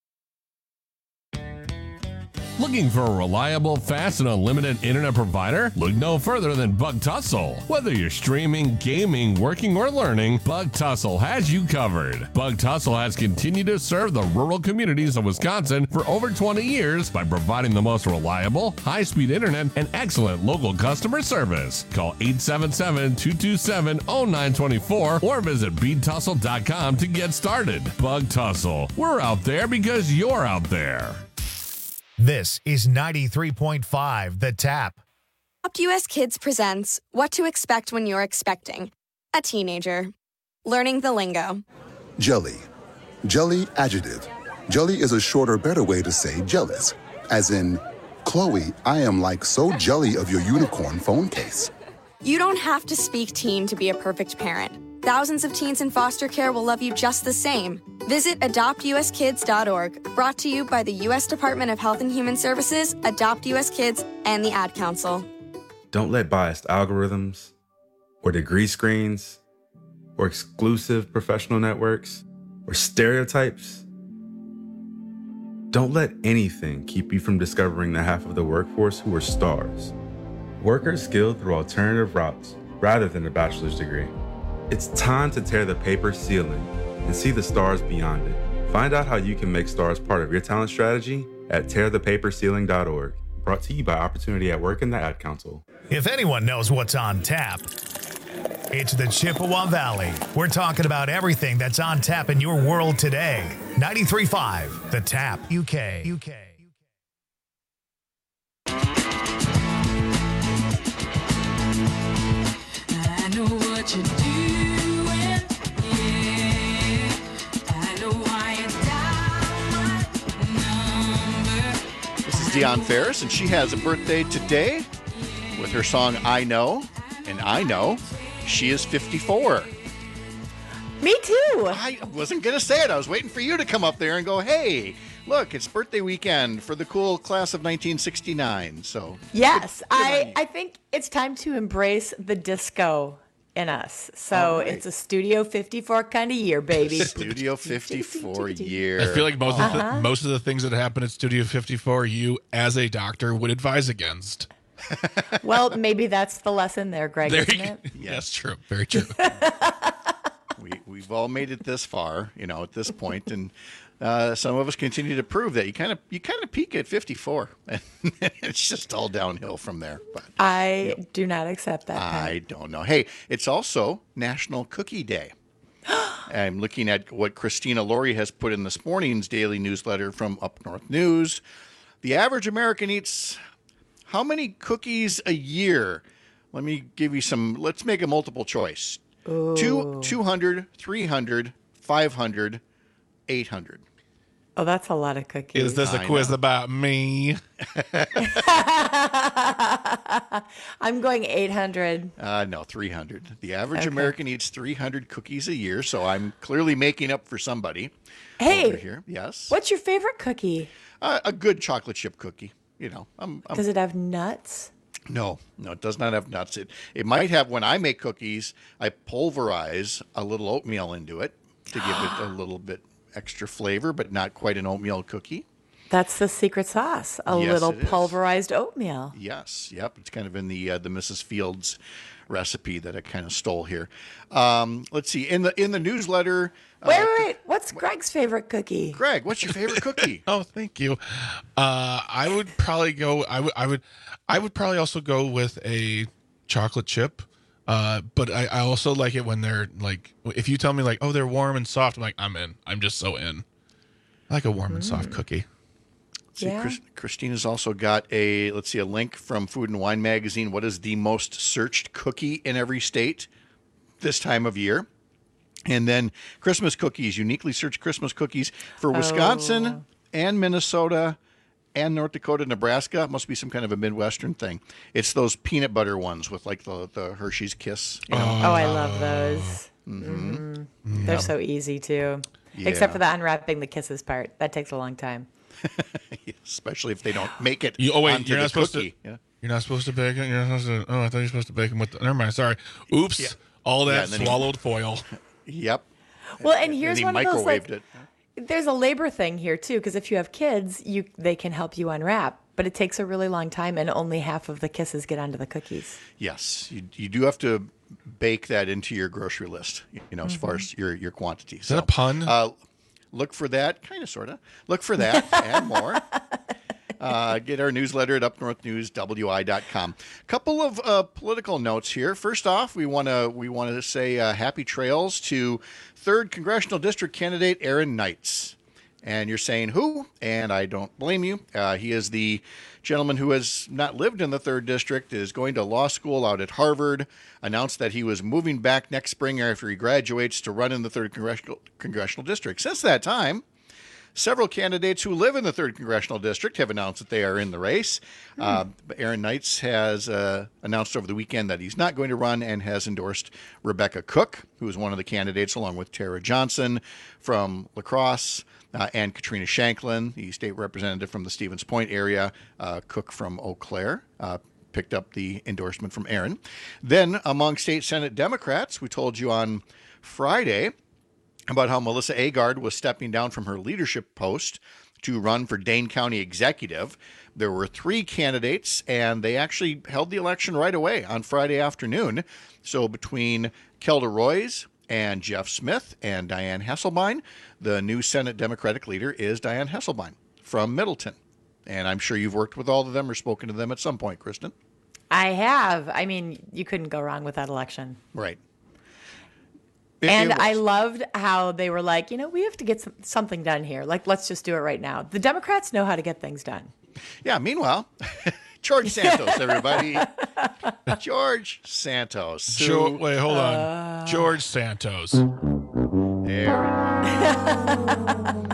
Looking for a reliable, fast, and unlimited internet provider? Look no further than Bug Tussle. Whether you're streaming, gaming, working, or learning, Bug Tussle has you covered. Bug Tussle has continued to serve the rural communities of Wisconsin for over twenty years by providing the most reliable, high-speed internet and excellent local customer service. Call eight seven seven, two two seven, zero nine two four or visit bead tussle dot com to get started. Bug Tussle. We're out there because you're out there. This is ninety-three point five The Tap. Adopt U S Kids presents What to Expect When You're Expecting a Teenager. Learning the lingo. Jelly. Jelly adjective. Jelly is a shorter, better way to say jealous. As in, Chloe, I am like so jelly of your unicorn phone case. You don't have to speak teen to be a perfect parent. Thousands of teens in foster care will love you just the same. Visit adopt u s kids dot org, brought to you by the U S Department of Health and Human Services, Adopt U S Kids, and the Ad Council. Don't let biased algorithms, or degree screens, or exclusive professional networks, or stereotypes. Don't let anything keep you from discovering the half of the workforce who are stars. Workers skilled through alternative routes rather than a bachelor's degree. It's time to tear the paper ceiling and see the stars beyond it. Find out how you can make stars part of your talent strategy at tear the paper ceiling dot org. Brought to you by Opportunity at Work and the Ad Council. If anyone knows what's on tap, it's the Chippewa Valley. We're talking about everything that's on tap in your world today. ninety-three point five The Tap, U K. U K. Dionne Farris, and she has a birthday today with her song I Know, and I know she is fifty-four. Me too. I wasn't going to say it. I was waiting for you to come up there and go, hey, look, it's birthday weekend for the cool class of nineteen sixty-nine. So yes, good, good I, I think it's time to embrace the disco in us. So right. It's a Studio fifty-four kind of year, baby. Studio fifty-four year. I feel like most uh-huh. of the, most of the things that happen at Studio fifty-four, you as a doctor would advise against. Well, maybe that's the lesson there, Greg, there isn't you, it? Yes, true. Very true. we, we've all made it this far, you know, at this point, and uh, some of us continue to prove that you kind of you kind of peak at fifty-four, and it's just all downhill from there. But I you know, do not accept that. I don't know. Hey, it's also National Cookie Day. I'm looking at what Christina Laurie has put in this morning's daily newsletter from Up North News. The average American eats how many cookies a year? Let me give you some. Let's make a multiple choice. Ooh. Two, two hundred, three hundred, five hundred, eight hundred. Oh, that's a lot of cookies. Is this a I quiz know. about me? I'm going eight hundred. Uh, no, three hundred. The average Okay. American eats three hundred cookies a year, so I'm clearly making up for somebody Hey, over here. Yes. What's your favorite cookie? Uh, a good chocolate chip cookie. You know, I'm, I'm Does it have nuts? No, no, it does not have nuts. It it might have, when I make cookies, I pulverize a little oatmeal into it to give it a little bit extra flavor, but not quite an oatmeal cookie. That's the secret sauce. A Yes, little it is. pulverized oatmeal. Yes, yep. It's kind of in the uh, the Missus Fields recipe that I kind of stole here. Um, let's see. In the in the newsletter. Wait, uh, wait, wait. What's Greg's favorite cookie? Greg, what's your favorite cookie? Oh, thank you. Uh, I would probably go. I would. I would. I would probably also go with a chocolate chip. Uh, but I, I also like it when they're like. If you tell me like, oh, they're warm and soft, I'm like, I'm in. I'm just so in. I like a warm and soft cookie. See, Yeah. Chris, Christina's also got a, let's see, a link from Food and Wine Magazine. What is the most searched cookie in every state this time of year? And then Christmas cookies, uniquely searched Christmas cookies for Wisconsin Oh. and Minnesota and North Dakota, Nebraska. It must be some kind of a Midwestern thing. It's those peanut butter ones with like the, the Hershey's Kiss. You know? Oh, I love those. Mhm. Mm. They're so easy too. Yeah. Except for the unwrapping the kisses part. That takes a long time. Especially if they don't make it You, oh wait, onto you're the not supposed cookie. to. Yeah. You're not supposed to bake it. You're not supposed to. Oh, I thought you were supposed to bake them with. The, never mind. Sorry. Oops. Yeah. All Yeah, that and then he- swallowed foil. Yep. Well, and here's he one of those like microwaved it. there's a labor thing here too, because if you have kids, you they can help you unwrap, but it takes a really long time, and only half of the kisses get onto the cookies. Yes, you, you do have to bake that into your grocery list, you know, as far as your, your quantity. Is that a pun? Uh, look for that, kind of, sort of. Look for that and more. Uh, get our newsletter at up north news w i dot com. Couple of uh, political notes here. First off, we want to we want to say uh, happy trails to third Congressional District candidate Aaron Knights. And you're saying who? And I don't blame you. Uh, he is the gentleman who has not lived in the third district, is going to law school out at Harvard, announced that he was moving back next spring after he graduates to run in the third congressional, congressional district. Since that time, several candidates who live in the third congressional district have announced that they are in the race. Hmm. Uh, Aaron Knights has uh, announced over the weekend that he's not going to run and has endorsed Rebecca Cook, who is one of the candidates, along with Tara Johnson from La Crosse, uh, and Katrina Shanklin, the state representative from the Stevens Point area, uh, Cook from Eau Claire. Uh, picked up the endorsement from Aaron. Then among state Senate Democrats, we told you on Friday about how Melissa Agard was stepping down from her leadership post to run for Dane County Executive. There were three candidates, and they actually held the election right away on Friday afternoon. So between Kelda Roys and Jeff Smith and Diane Hesselbein, the new Senate Democratic leader is Diane Hesselbein from Middleton. And I'm sure you've worked with all of them or spoken to them at some point, Kristen. I have. I mean, you couldn't go wrong with that election. Right. It- And it I was. loved how they were like, you know, we have to get some, something done here. Like, let's just do it right now. The Democrats know how to get things done. Yeah, meanwhile, George Santos, everybody. George Santos. who- Jo- wait, hold on. Uh. George Santos. There.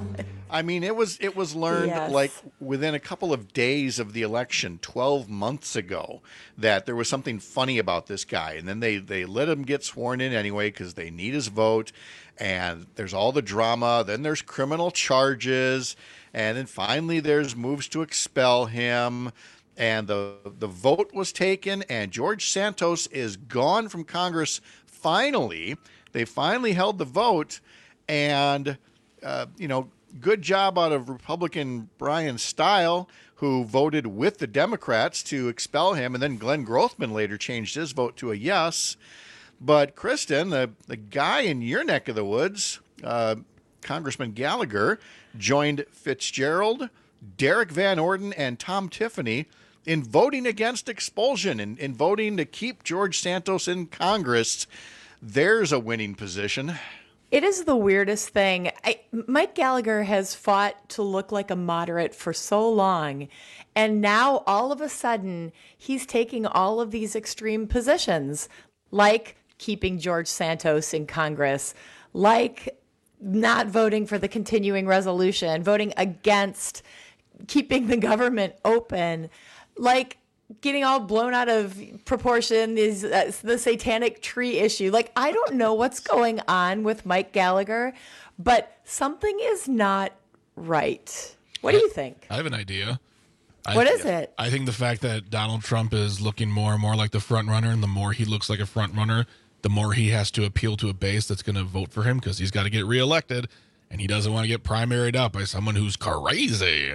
I mean, it was it was learned Yes. like within a couple of days of the election, twelve months ago, that there was something funny about this guy, and then they they let him get sworn in anyway because they need his vote, and there's all the drama. Then there's criminal charges, and then finally there's moves to expel him. And the the vote was taken, and George Santos is gone from Congress. Finally, they finally held the vote, and uh, you know, good job out of Republican Brian Stile, who voted with the Democrats to expel him, and then Glenn Grothman later changed his vote to a yes. But Kristen, the the guy in your neck of the woods, uh, Congressman Gallagher, joined Fitzgerald, Derek Van Orden, and Tom Tiffany in voting against expulsion and in voting to keep George Santos in Congress. There's a winning position. It is the weirdest thing. I, Mike Gallagher has fought to look like a moderate for so long, and now all of a sudden he's taking all of these extreme positions, like keeping George Santos in Congress, like not voting for the continuing resolution, voting against keeping the government open, like getting all blown out of proportion is uh, the satanic tree issue. Like, I don't know what's going on with Mike Gallagher, but something is not right. What do you think? I have an idea. I, What is it? I think the fact that Donald Trump is looking more and more like the front runner, and the more he looks like a front runner, the more he has to appeal to a base that's going to vote for him because he's got to get reelected, and he doesn't want to get primaried up by someone who's crazy.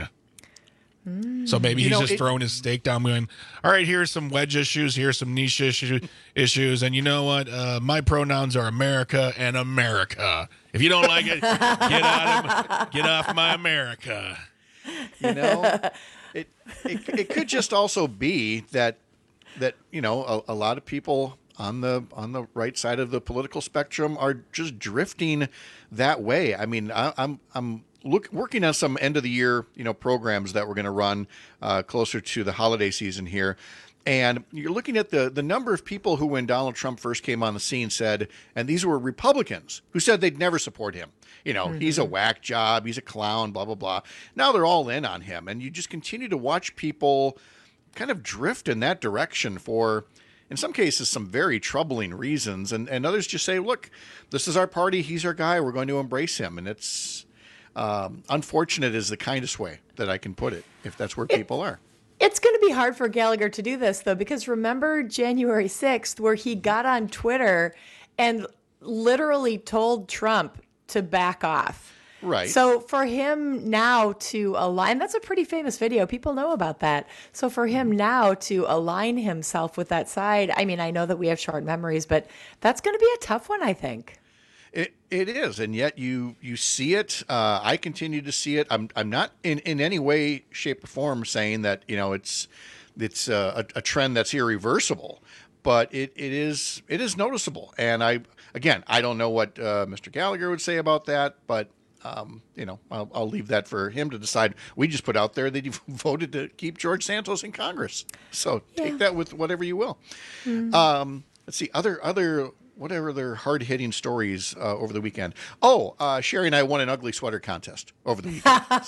So maybe You he's know, just it- throwing his stake down, going, all right, here's some wedge issues, here's some niche issue, issues, and you know what? Uh, my pronouns are America and America. If you don't like it, get out of get off my America. You know, it, it it could just also be that that you know a, a lot of people on the on the right side of the political spectrum are just drifting that way. I mean, I, I'm I'm look working on some end of the year you know programs that we're going to run uh, closer to the holiday season here. And you're looking at the the number of people who, when Donald Trump first came on the scene, said, and these were Republicans who said they'd never support him. You know, Mhm. he's a whack job, he's a clown, blah, blah, blah. Now they're all in on him. And you just continue to watch people kind of drift in that direction for, in some cases, some very troubling reasons. And, and others just say, look, this is our party, he's our guy, we're going to embrace him. And it's um, unfortunate is the kindest way that I can put it, if that's where people are. It's going to be hard for Gallagher to do this, though, because remember January sixth, where he got on Twitter and literally told Trump to back off. Right. So for him now to align, that's a pretty famous video. People know about that. So for him now to align himself with that side, I mean, I know that we have short memories, but that's going to be a tough one, I think. It it is, and yet you you see it. Uh, I continue to see it. I'm I'm not in, in any way, shape, or form saying that you know it's it's a, a trend that's irreversible, but it, it is it is noticeable. And I again I don't know what uh, Mister Gallagher would say about that, but um, you know I'll, I'll leave that for him to decide. We just put out there that he voted to keep George Santos in Congress, so take Yeah. that with whatever you will. Mhm. Um, let's see other other. Whatever their hard-hitting stories uh, over the weekend. Oh, uh, Sherry and I won an ugly sweater contest over the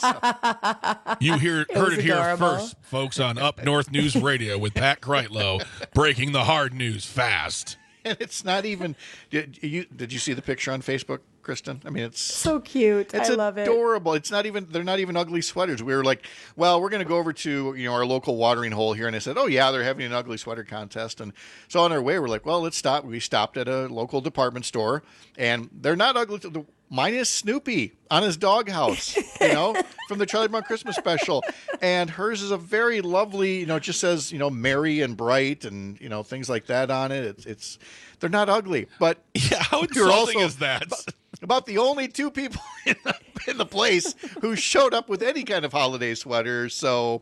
weekend. You hear, It heard was it here adorable. first, folks, on Up North News Radio with Pat Kreitlow, breaking the hard news fast. And it's not even. Did you did you see the picture on Facebook, Kristen? I mean, it's So cute. It's I love it. adorable. It's not even. They're not even ugly sweaters. We were like, well, we're going to go over to you know our local watering hole here, and I said, oh yeah, they're having an ugly sweater contest, and so on our way, we're like, well, let's stop. We stopped at a local department store, and they're not ugly. The- Mine is Snoopy on his doghouse, you know, from the Charlie Brown Christmas special, and hers is a very lovely, you know, it just says you know merry and bright and you know things like that on it. It's it's they're not ugly, but yeah, how we were insulting also is that? About, about the only two people in the, in the place who showed up with any kind of holiday sweater, so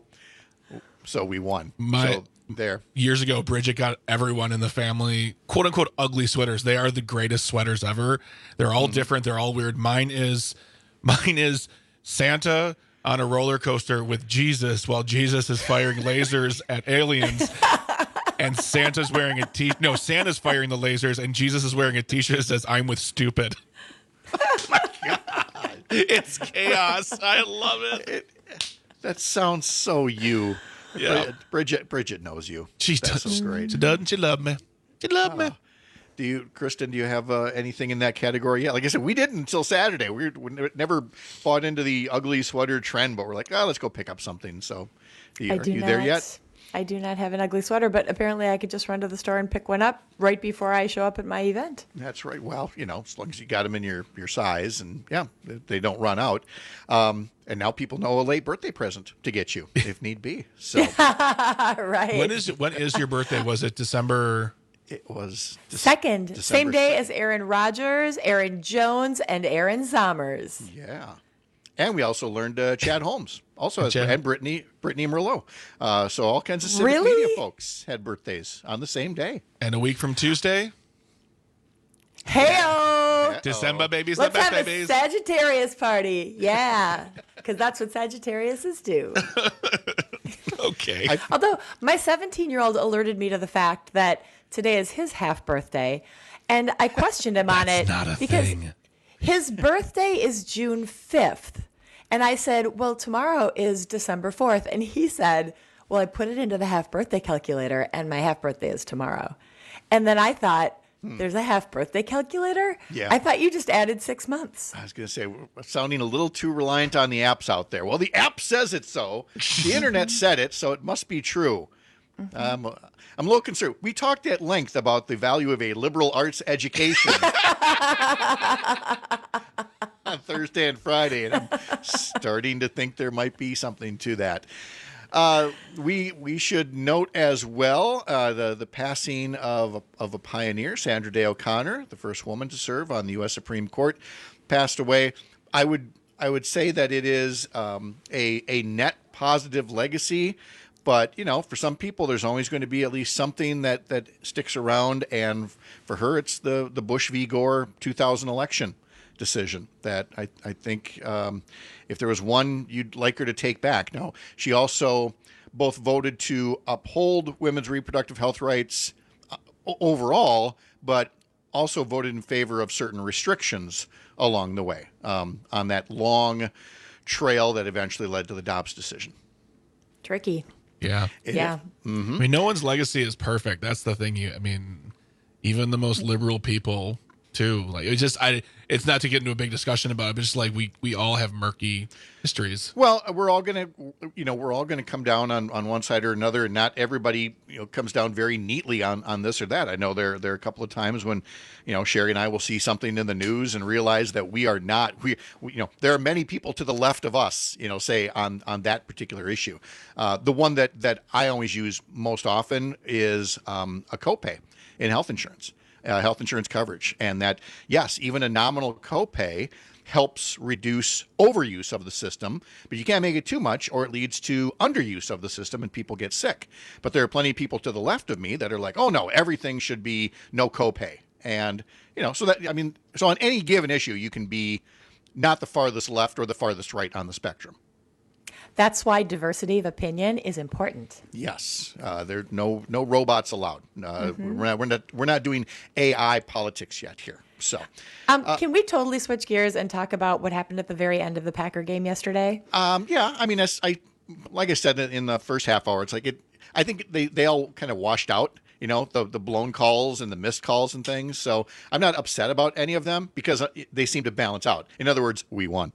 so we won. My- so there. Years ago, Bridget got everyone in the family, quote unquote, ugly sweaters. They are the greatest sweaters ever. They're all different. They're all weird. Mine is, mine is Santa on a roller coaster with Jesus while Jesus is firing lasers at aliens. And Santa's wearing a t no, Santa's firing the lasers, and Jesus is wearing a t-shirt that says "I'm with stupid." It's chaos. I love it. it. That sounds so you. Yeah. Bridget Bridget knows you. She That's does. so great. She doesn't. She love me. She love uh, me. Do you, Kristen, do you have uh, anything in that category yet? Like I said, we didn't until Saturday. We, we never bought into the ugly sweater trend, but we're like, oh, let's go pick up something. So you, I are do you not, there yet? I do not have an ugly sweater, but apparently I could just run to the store and pick one up right before I show up at my event. That's right. Well, you know, as long as you got them in your, your size, and yeah, they don't run out. Um, and now people know a late birthday present to get you if need be. So right. When is it, when is your birthday? Was it December? It was De- second, December same day second. as Aaron Rodgers, Aaron Jones, and Aaron Zommers. Yeah. And we also learned uh, Chad Holmes, also has, Chad. and Brittany Brittany Merlot. Uh, so all kinds of civic Really? media folks had birthdays on the same day. And a week from Tuesday? Hey-o! December babies, Let's the best have babies. a Sagittarius party. Yeah, because that's what Sagittariuses do. Okay. I, Although my seventeen-year-old alerted me to the fact that today is his half birthday, and I questioned him on it not a because thing. his birthday is June fifth. And I said, well, tomorrow is December fourth. And he said, well, I put it into the half birthday calculator, and my half birthday is tomorrow. And then I thought, hmm. there's a half birthday calculator? Yeah. I thought you just added six months. I was going to say, we're sounding a little too reliant on the apps out there. Well, the app says it so. The internet said it, so it must be true. Mm-hmm. Um, I'm a little concerned. We talked at length about the value of a liberal arts education on Thursday and Friday, and I'm starting to think there might be something to that. Uh, we we should note as well uh, the the passing of a, of a pioneer, Sandra Day O'Connor, the first woman to serve on the U S Supreme Court, passed away. I would I would say that it is um, a a net positive legacy. But, you know, for some people, there's always going to be at least something that, that sticks around. And for her, it's the, the Bush v. Gore two thousand election decision that I, I think um, if there was one you'd like her to take back. Now, she also both voted to uphold women's reproductive health rights overall, but also voted in favor of certain restrictions along the way um, on that long trail that eventually led to the Dobbs decision. Tricky. Yeah. Yeah. Mm-hmm. I mean, no one's legacy is perfect. That's the thing. You, I mean, even the most liberal people too. Like it's just, I. It's not to get into a big discussion about it, but just like we we all have murky histories. Well, we're all gonna, you know, we're all gonna come down on, on one side or another, and not everybody, you know, comes down very neatly on, on this or that. I know there there are a couple of times when, you know, Sherry and I will see something in the news and realize that we are not, we, we you know, there are many people to the left of us, you know, say on on that particular issue. Uh, the one that that I always use most often is um, a copay in health insurance. Uh, health insurance coverage, and that, yes, even a nominal copay helps reduce overuse of the system, but you can't make it too much or it leads to underuse of the system and people get sick. But there are plenty of people to the left of me that are like, oh no, everything should be no copay. And, you know, so that, I mean, so on any given issue, you can be not the farthest left or the farthest right on the spectrum. That's why diversity of opinion is important. Yes, uh, there no no robots allowed. Uh, mm-hmm. We're not we're not we're not doing A I politics yet here. So, um, uh, can we totally switch gears and talk about what happened at the very end of the Packer game yesterday? Um, yeah, I mean, as I like I said in the first half hour, it's like it. I think they they all kind of washed out. You know, the the blown calls and the missed calls and things. So I'm not upset about any of them because they seem to balance out. In other words, we won.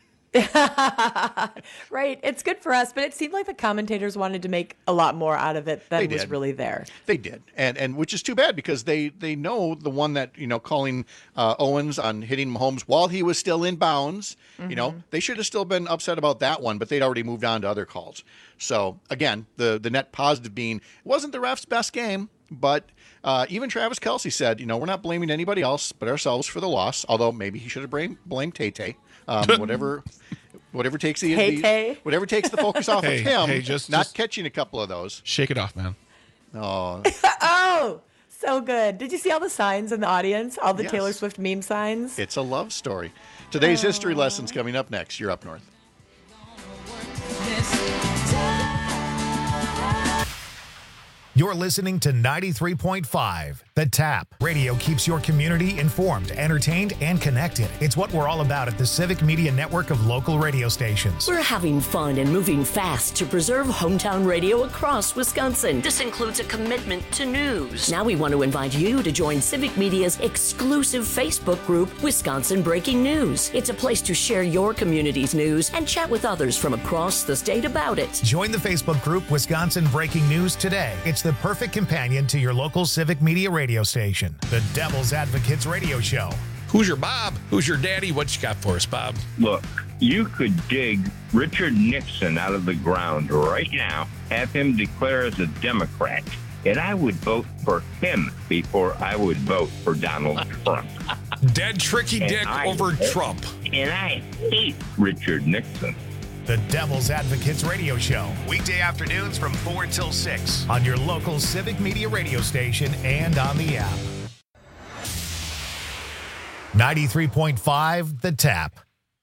Right. It's good for us, but it seemed like the commentators wanted to make a lot more out of it than was really there. They did. And and which is too bad because they, they know the one that, you know, calling uh, Owens on hitting Mahomes while he was still in bounds, mm-hmm. you know, they should have still been upset about that one, but they'd already moved on to other calls. So, again, the, the net positive being it wasn't the ref's best game, but uh, even Travis Kelce said, you know, we're not blaming anybody else but ourselves for the loss, although maybe he should have blamed, blamed Tay-Tay. Um, whatever, whatever takes the, the whatever takes the focus off hey, of him. Hey, just, not just catching a couple of those. Shake it off, man. Oh, oh, so good. Did you see all the signs in the audience? All the yes. Taylor Swift meme signs. It's a love story. Today's oh. history lessons coming up next. You're up north. You're listening to ninety-three point five, The Tap. Radio keeps your community informed, entertained, and connected. It's what we're all about at the Civic Media Network of local radio stations. We're having fun and moving fast to preserve hometown radio across Wisconsin. This includes a commitment to news. Now we want to invite you to join Civic Media's exclusive Facebook group, Wisconsin Breaking News. It's a place to share your community's news and chat with others from across the state about it. Join the Facebook group, Wisconsin Breaking News today. It's the perfect companion to your local Civic Media radio station, the Devil's Advocates Radio Show. Who's your Bob? Who's your daddy? What you got for us, Bob? Look, you could dig Richard Nixon out of the ground right now, have him declare as a Democrat, and I would vote for him before I would vote for Donald Trump. Dead tricky And dick I over hate- Trump. And I hate Richard Nixon. The Devil's Advocates Radio Show, weekday afternoons from four till six on your local Civic Media radio station and on the app. ninety-three point five, The Tap.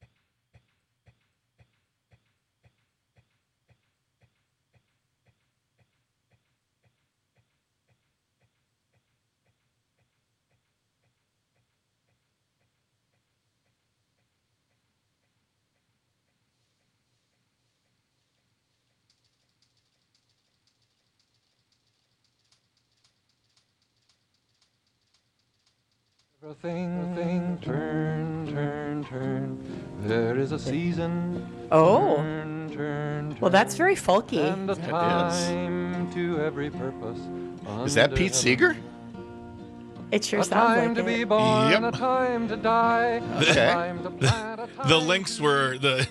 Everything, thing, turn, turn, turn. There is a season. Oh. Turn, turn, turn. Well, that's very folky. And a time to every purpose. Is that Pete Seeger? It sure a sounds time like to it. be born, Yep. a time to die. Okay. A time to plant, a time The links were the.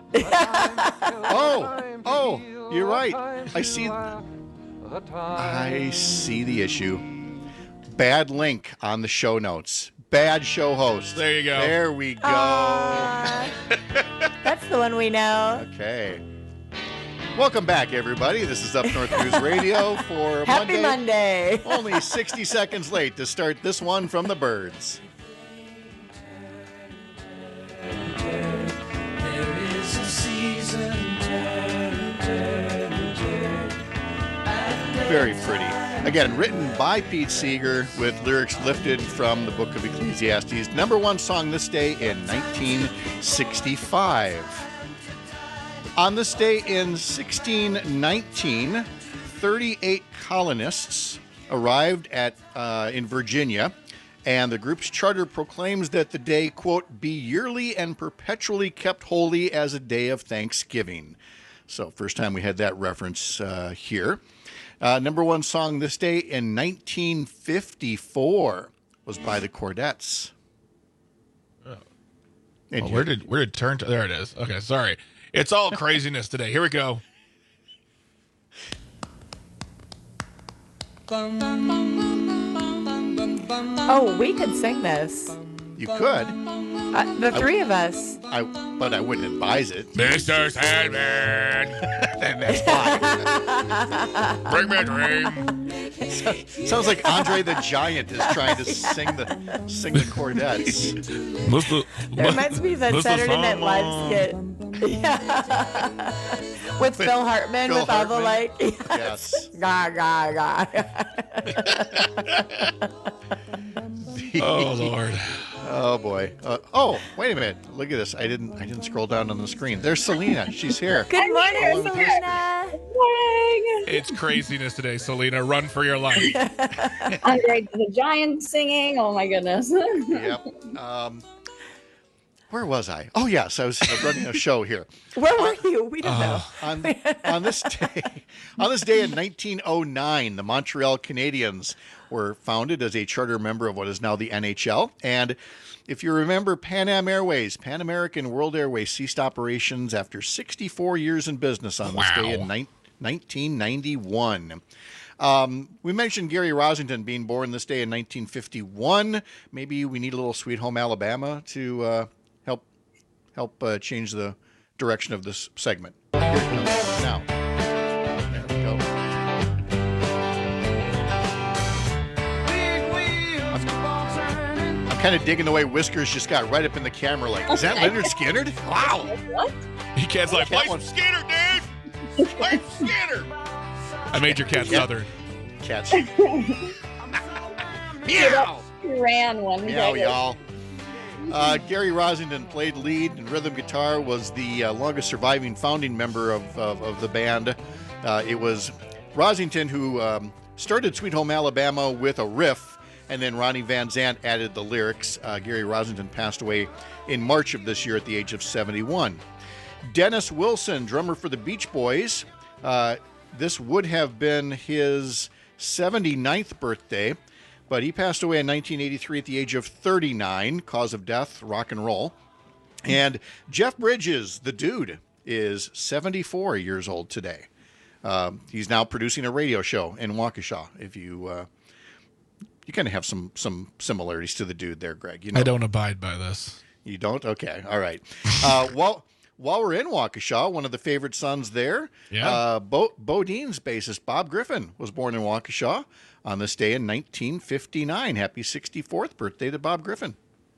Oh, oh, you're right. I see. a I see the issue. Bad link on the show notes. Bad show host. There you go. There we go. Aw. That's the one we know. Okay. Welcome back, everybody. This is Up North News Radio for Happy Monday. Monday. Only sixty seconds late to start this one from the Birds. There is a season, turn, turn, turn. Very pretty. Again, written by Pete Seeger with lyrics lifted from the book of Ecclesiastes. Number one song this day in nineteen sixty-five. On this day in sixteen nineteen, thirty-eight colonists arrived at uh, in Virginia, and the group's charter proclaims that the day, quote, be yearly and perpetually kept holy as a day of thanksgiving. So first time we had that reference uh, here. Uh, number one song this day in nineteen fifty-four was by the Chordettes. Oh. And Oh, you- where did where did turn to? There it is. Okay, sorry. It's all craziness today. Here we go. Oh, we could sing this. You could. Uh, the three of us. I, but I wouldn't advise it. Mister Sandman. And that's fine. Bring me a dream. Sounds like Andre the Giant is trying to sing the sing the Chordettes. Mister It reminds me of that Mister Saturday Night Live Sandman. skit. Yeah. With Phil Hartman, Phil with all the like. Yes. Gah, gah, gah. Oh Lord. Oh boy. Uh, oh, wait a minute. Look at this. I didn't. I didn't scroll down on the screen. There's Selena. She's here. Good morning, Selena. It's craziness today, Selena. Run for your life. Andre the Giant singing. Oh my goodness. Yep. Um, where was I? Oh yes, I was uh, running a show here. Where were you? We don't know. On, on this day, on this day in nineteen oh nine, the Montreal Canadiens were founded as a charter member of what is now the N H L. And if you remember, Pan Am Airways, Pan American World Airways ceased operations after sixty-four years in business on this Wow. day in ni- nineteen ninety-one. Um, we mentioned Gary Rosington being born this day in nineteen fifty-one. Maybe we need a little Sweet Home Alabama to uh, help help uh, change the direction of this segment. Here it comes now. There we go. I'm kind of digging the way Whiskers just got right up in the camera. Like, is that Leonard Skinner? Wow. What? He can't like, Cat play one. Skinner, dude. Play Skinner. I made your cat Yeah. southern. Cats. Meow. He ran one Meow, day. y'all. Uh, Gary Rosington played lead and rhythm guitar, was the uh, longest surviving founding member of, of, of the band. Uh, it was Rosington who um, started Sweet Home Alabama with a riff, and then Ronnie Van Zant added the lyrics. Uh, Gary Rosington passed away in March of this year at the age of seventy-one. Dennis Wilson, drummer for the Beach Boys. Uh, this would have been his seventy-ninth birthday, but he passed away in nineteen eighty-three at the age of thirty-nine. Cause of death, rock and roll. And Jeff Bridges, the dude, is seventy-four years old today. Um, he's now producing a radio show in Waukesha. If you uh, you kind of have some some similarities to the dude there, Greg. You know? I don't abide by this. You don't? Okay, all right. Uh, while while we're in Waukesha, one of the favorite sons there, Yeah. uh, Bo, Bodine's bassist Bob Griffin was born in Waukesha on this day in nineteen fifty-nine. Happy sixty-fourth birthday to Bob Griffin.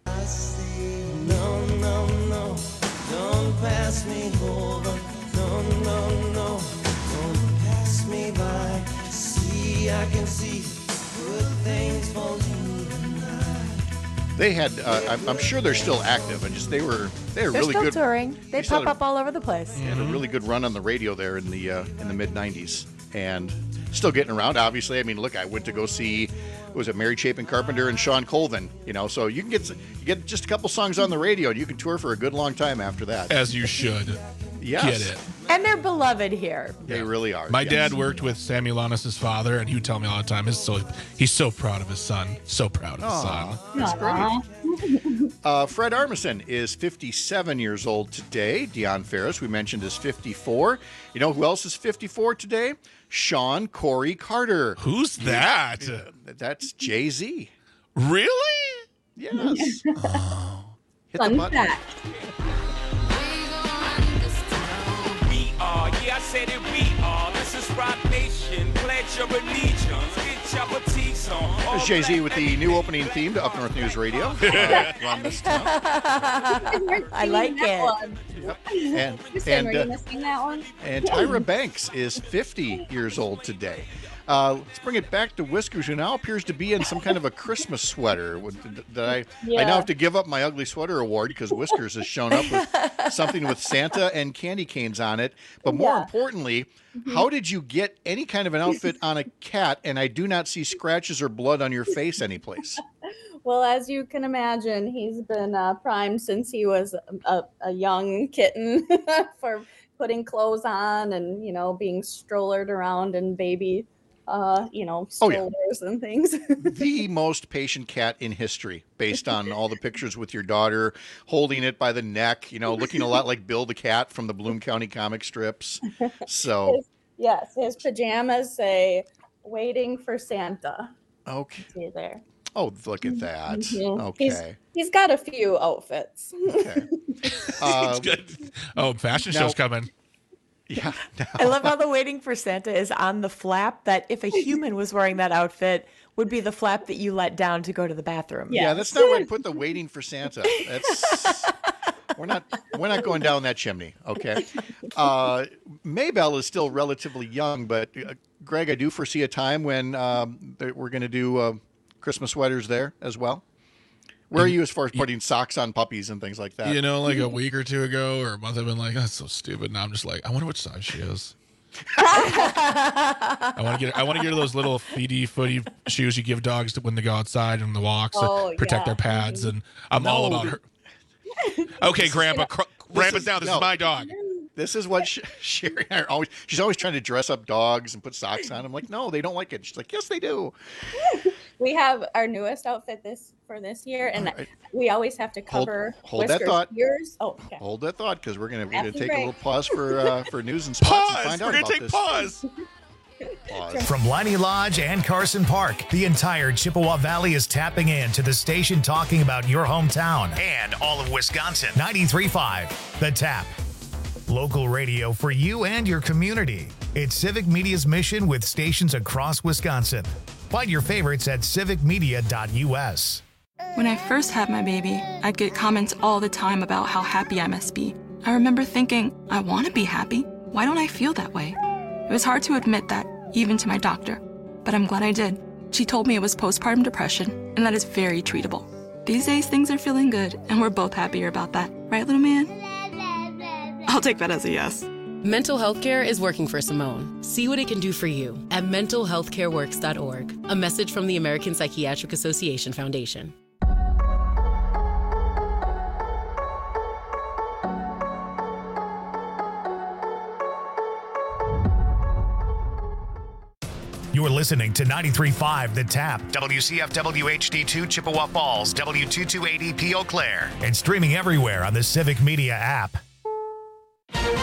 No, no, no, don't pass me over. No, no, no, don't pass me by. See, I can see good things for you tonight. They had, uh, I'm, I'm sure they're still active, and just they were they were They're really still good. touring. They still pop had a- up all over the place. They had a really good run on the radio there in the uh, in the mid nineties, and still getting around. Obviously, I mean, look, I went to go see, what was it, Mary Chapin Carpenter and Sean Colvin. You know, so you can get you get just a couple songs on the radio, and you can tour for a good long time after that. As you should. Yes. Get it. And they're beloved here. They really are. My yes. dad worked with Sammy Lannis' father, and he would tell me all the time, he's so, he's so proud of his son. So proud of his Aw, son. that's great. Uh, Fred Armisen is fifty-seven years old today. Deion Ferris, we mentioned, is fifty-four. You know who else is fifty-four today? Sean Corey Carter. Who's that? That's Jay-Z. Really? Yes. Oh. Hit Fun the button. fact. We are, yeah, I said it, we are. This is Rock Nation. Pledge your allegiance. Get your boutiques on. There's Jay-Z with the new opening theme to Up North News Radio. Uh, run this town. I like it. And, Kristen, were and, you uh, missing that one? and Tyra Banks is fifty years old today. Uh, let's bring it back to Whiskers, who now appears to be in some kind of a Christmas sweater. Would- That I, I Yeah. now have to give up my ugly sweater award because Whiskers has shown up with something with Santa and candy canes on it. But more Yeah. importantly, how did you get any kind of an outfit on a cat, and I do not see scratches or blood on your face anyplace? Well, as you can imagine, he's been uh, primed since he was a, a young kitten for putting clothes on and, you know, being strollered around in baby, uh, you know, Oh, yeah. strollers and things. The most patient cat in history, based on all the pictures with your daughter holding it by the neck, you know, looking a lot like Bill the cat from the Bloom County comic strips. So, His- yes, his pajamas say "Waiting for Santa." okay. See there. Oh, look at that. Mhm. Okay. He's, he's got a few outfits. Okay. Uh, Good. Oh, fashion now- show's coming. Yeah. I love how the waiting for Santa is on the flap that if a human was wearing that outfit would be the flap that you let down to go to the bathroom. Yeah, that's not where I put the waiting for Santa. That's we're not we're not going down that chimney. Okay. Uh, Maybell is still relatively young, but uh, Greg, I do foresee a time when um, that we're going to do uh, Christmas sweaters there as well. Where are you as far as putting socks on puppies and things like that? You know, like a week or two ago or a month, I've been like, that's so stupid. Now I'm just like, I wonder which size she is. I want to get. I want to get her those little feety footy shoes you give dogs to when they go outside and the walks Oh, to protect yeah. their pads, and I'm all No, about th- her. Okay, Grandpa, cr- ramp is- it down. This no. is my dog. This is what Sh- Sherry and I are always. She's always trying to dress up dogs and put socks on. I'm like, no, they don't like it. She's like, yes, they do. We have our newest outfit this for this year, and All right. we always have to Hold- cover hold that Whiskers' thought. ears. Oh, okay. Hold that thought, because we're gonna we're gonna After take break. a little pause for uh, for news and spots and Pause. find We're out gonna about take this. pause. Pause. From Liney Lodge and Carson Park, the entire Chippewa Valley is tapping in to the station talking about your hometown and all of Wisconsin. ninety-three point five, The Tap. Local radio for you and your community. It's Civic Media's mission with stations across Wisconsin. Find your favorites at civic media dot u s. When I first had my baby, I'd get comments all the time about how happy I must be. I remember thinking, I want to be happy. Why don't I feel that way? It was hard to admit that, even to my doctor. but I'm glad I did. She told me it was postpartum depression, and that is very treatable. These days, things are feeling good, and we're both happier about that. Right, little man? I'll take that as a yes. Mental health care is working for Simone. See what it can do for you at mental health care works dot org. A message from the American Psychiatric Association Foundation. You are listening to ninety-three point five The Tap, W C F W H D two Chippewa Falls, W two two eight E P Eau Claire, and streaming everywhere on the Civic Media app.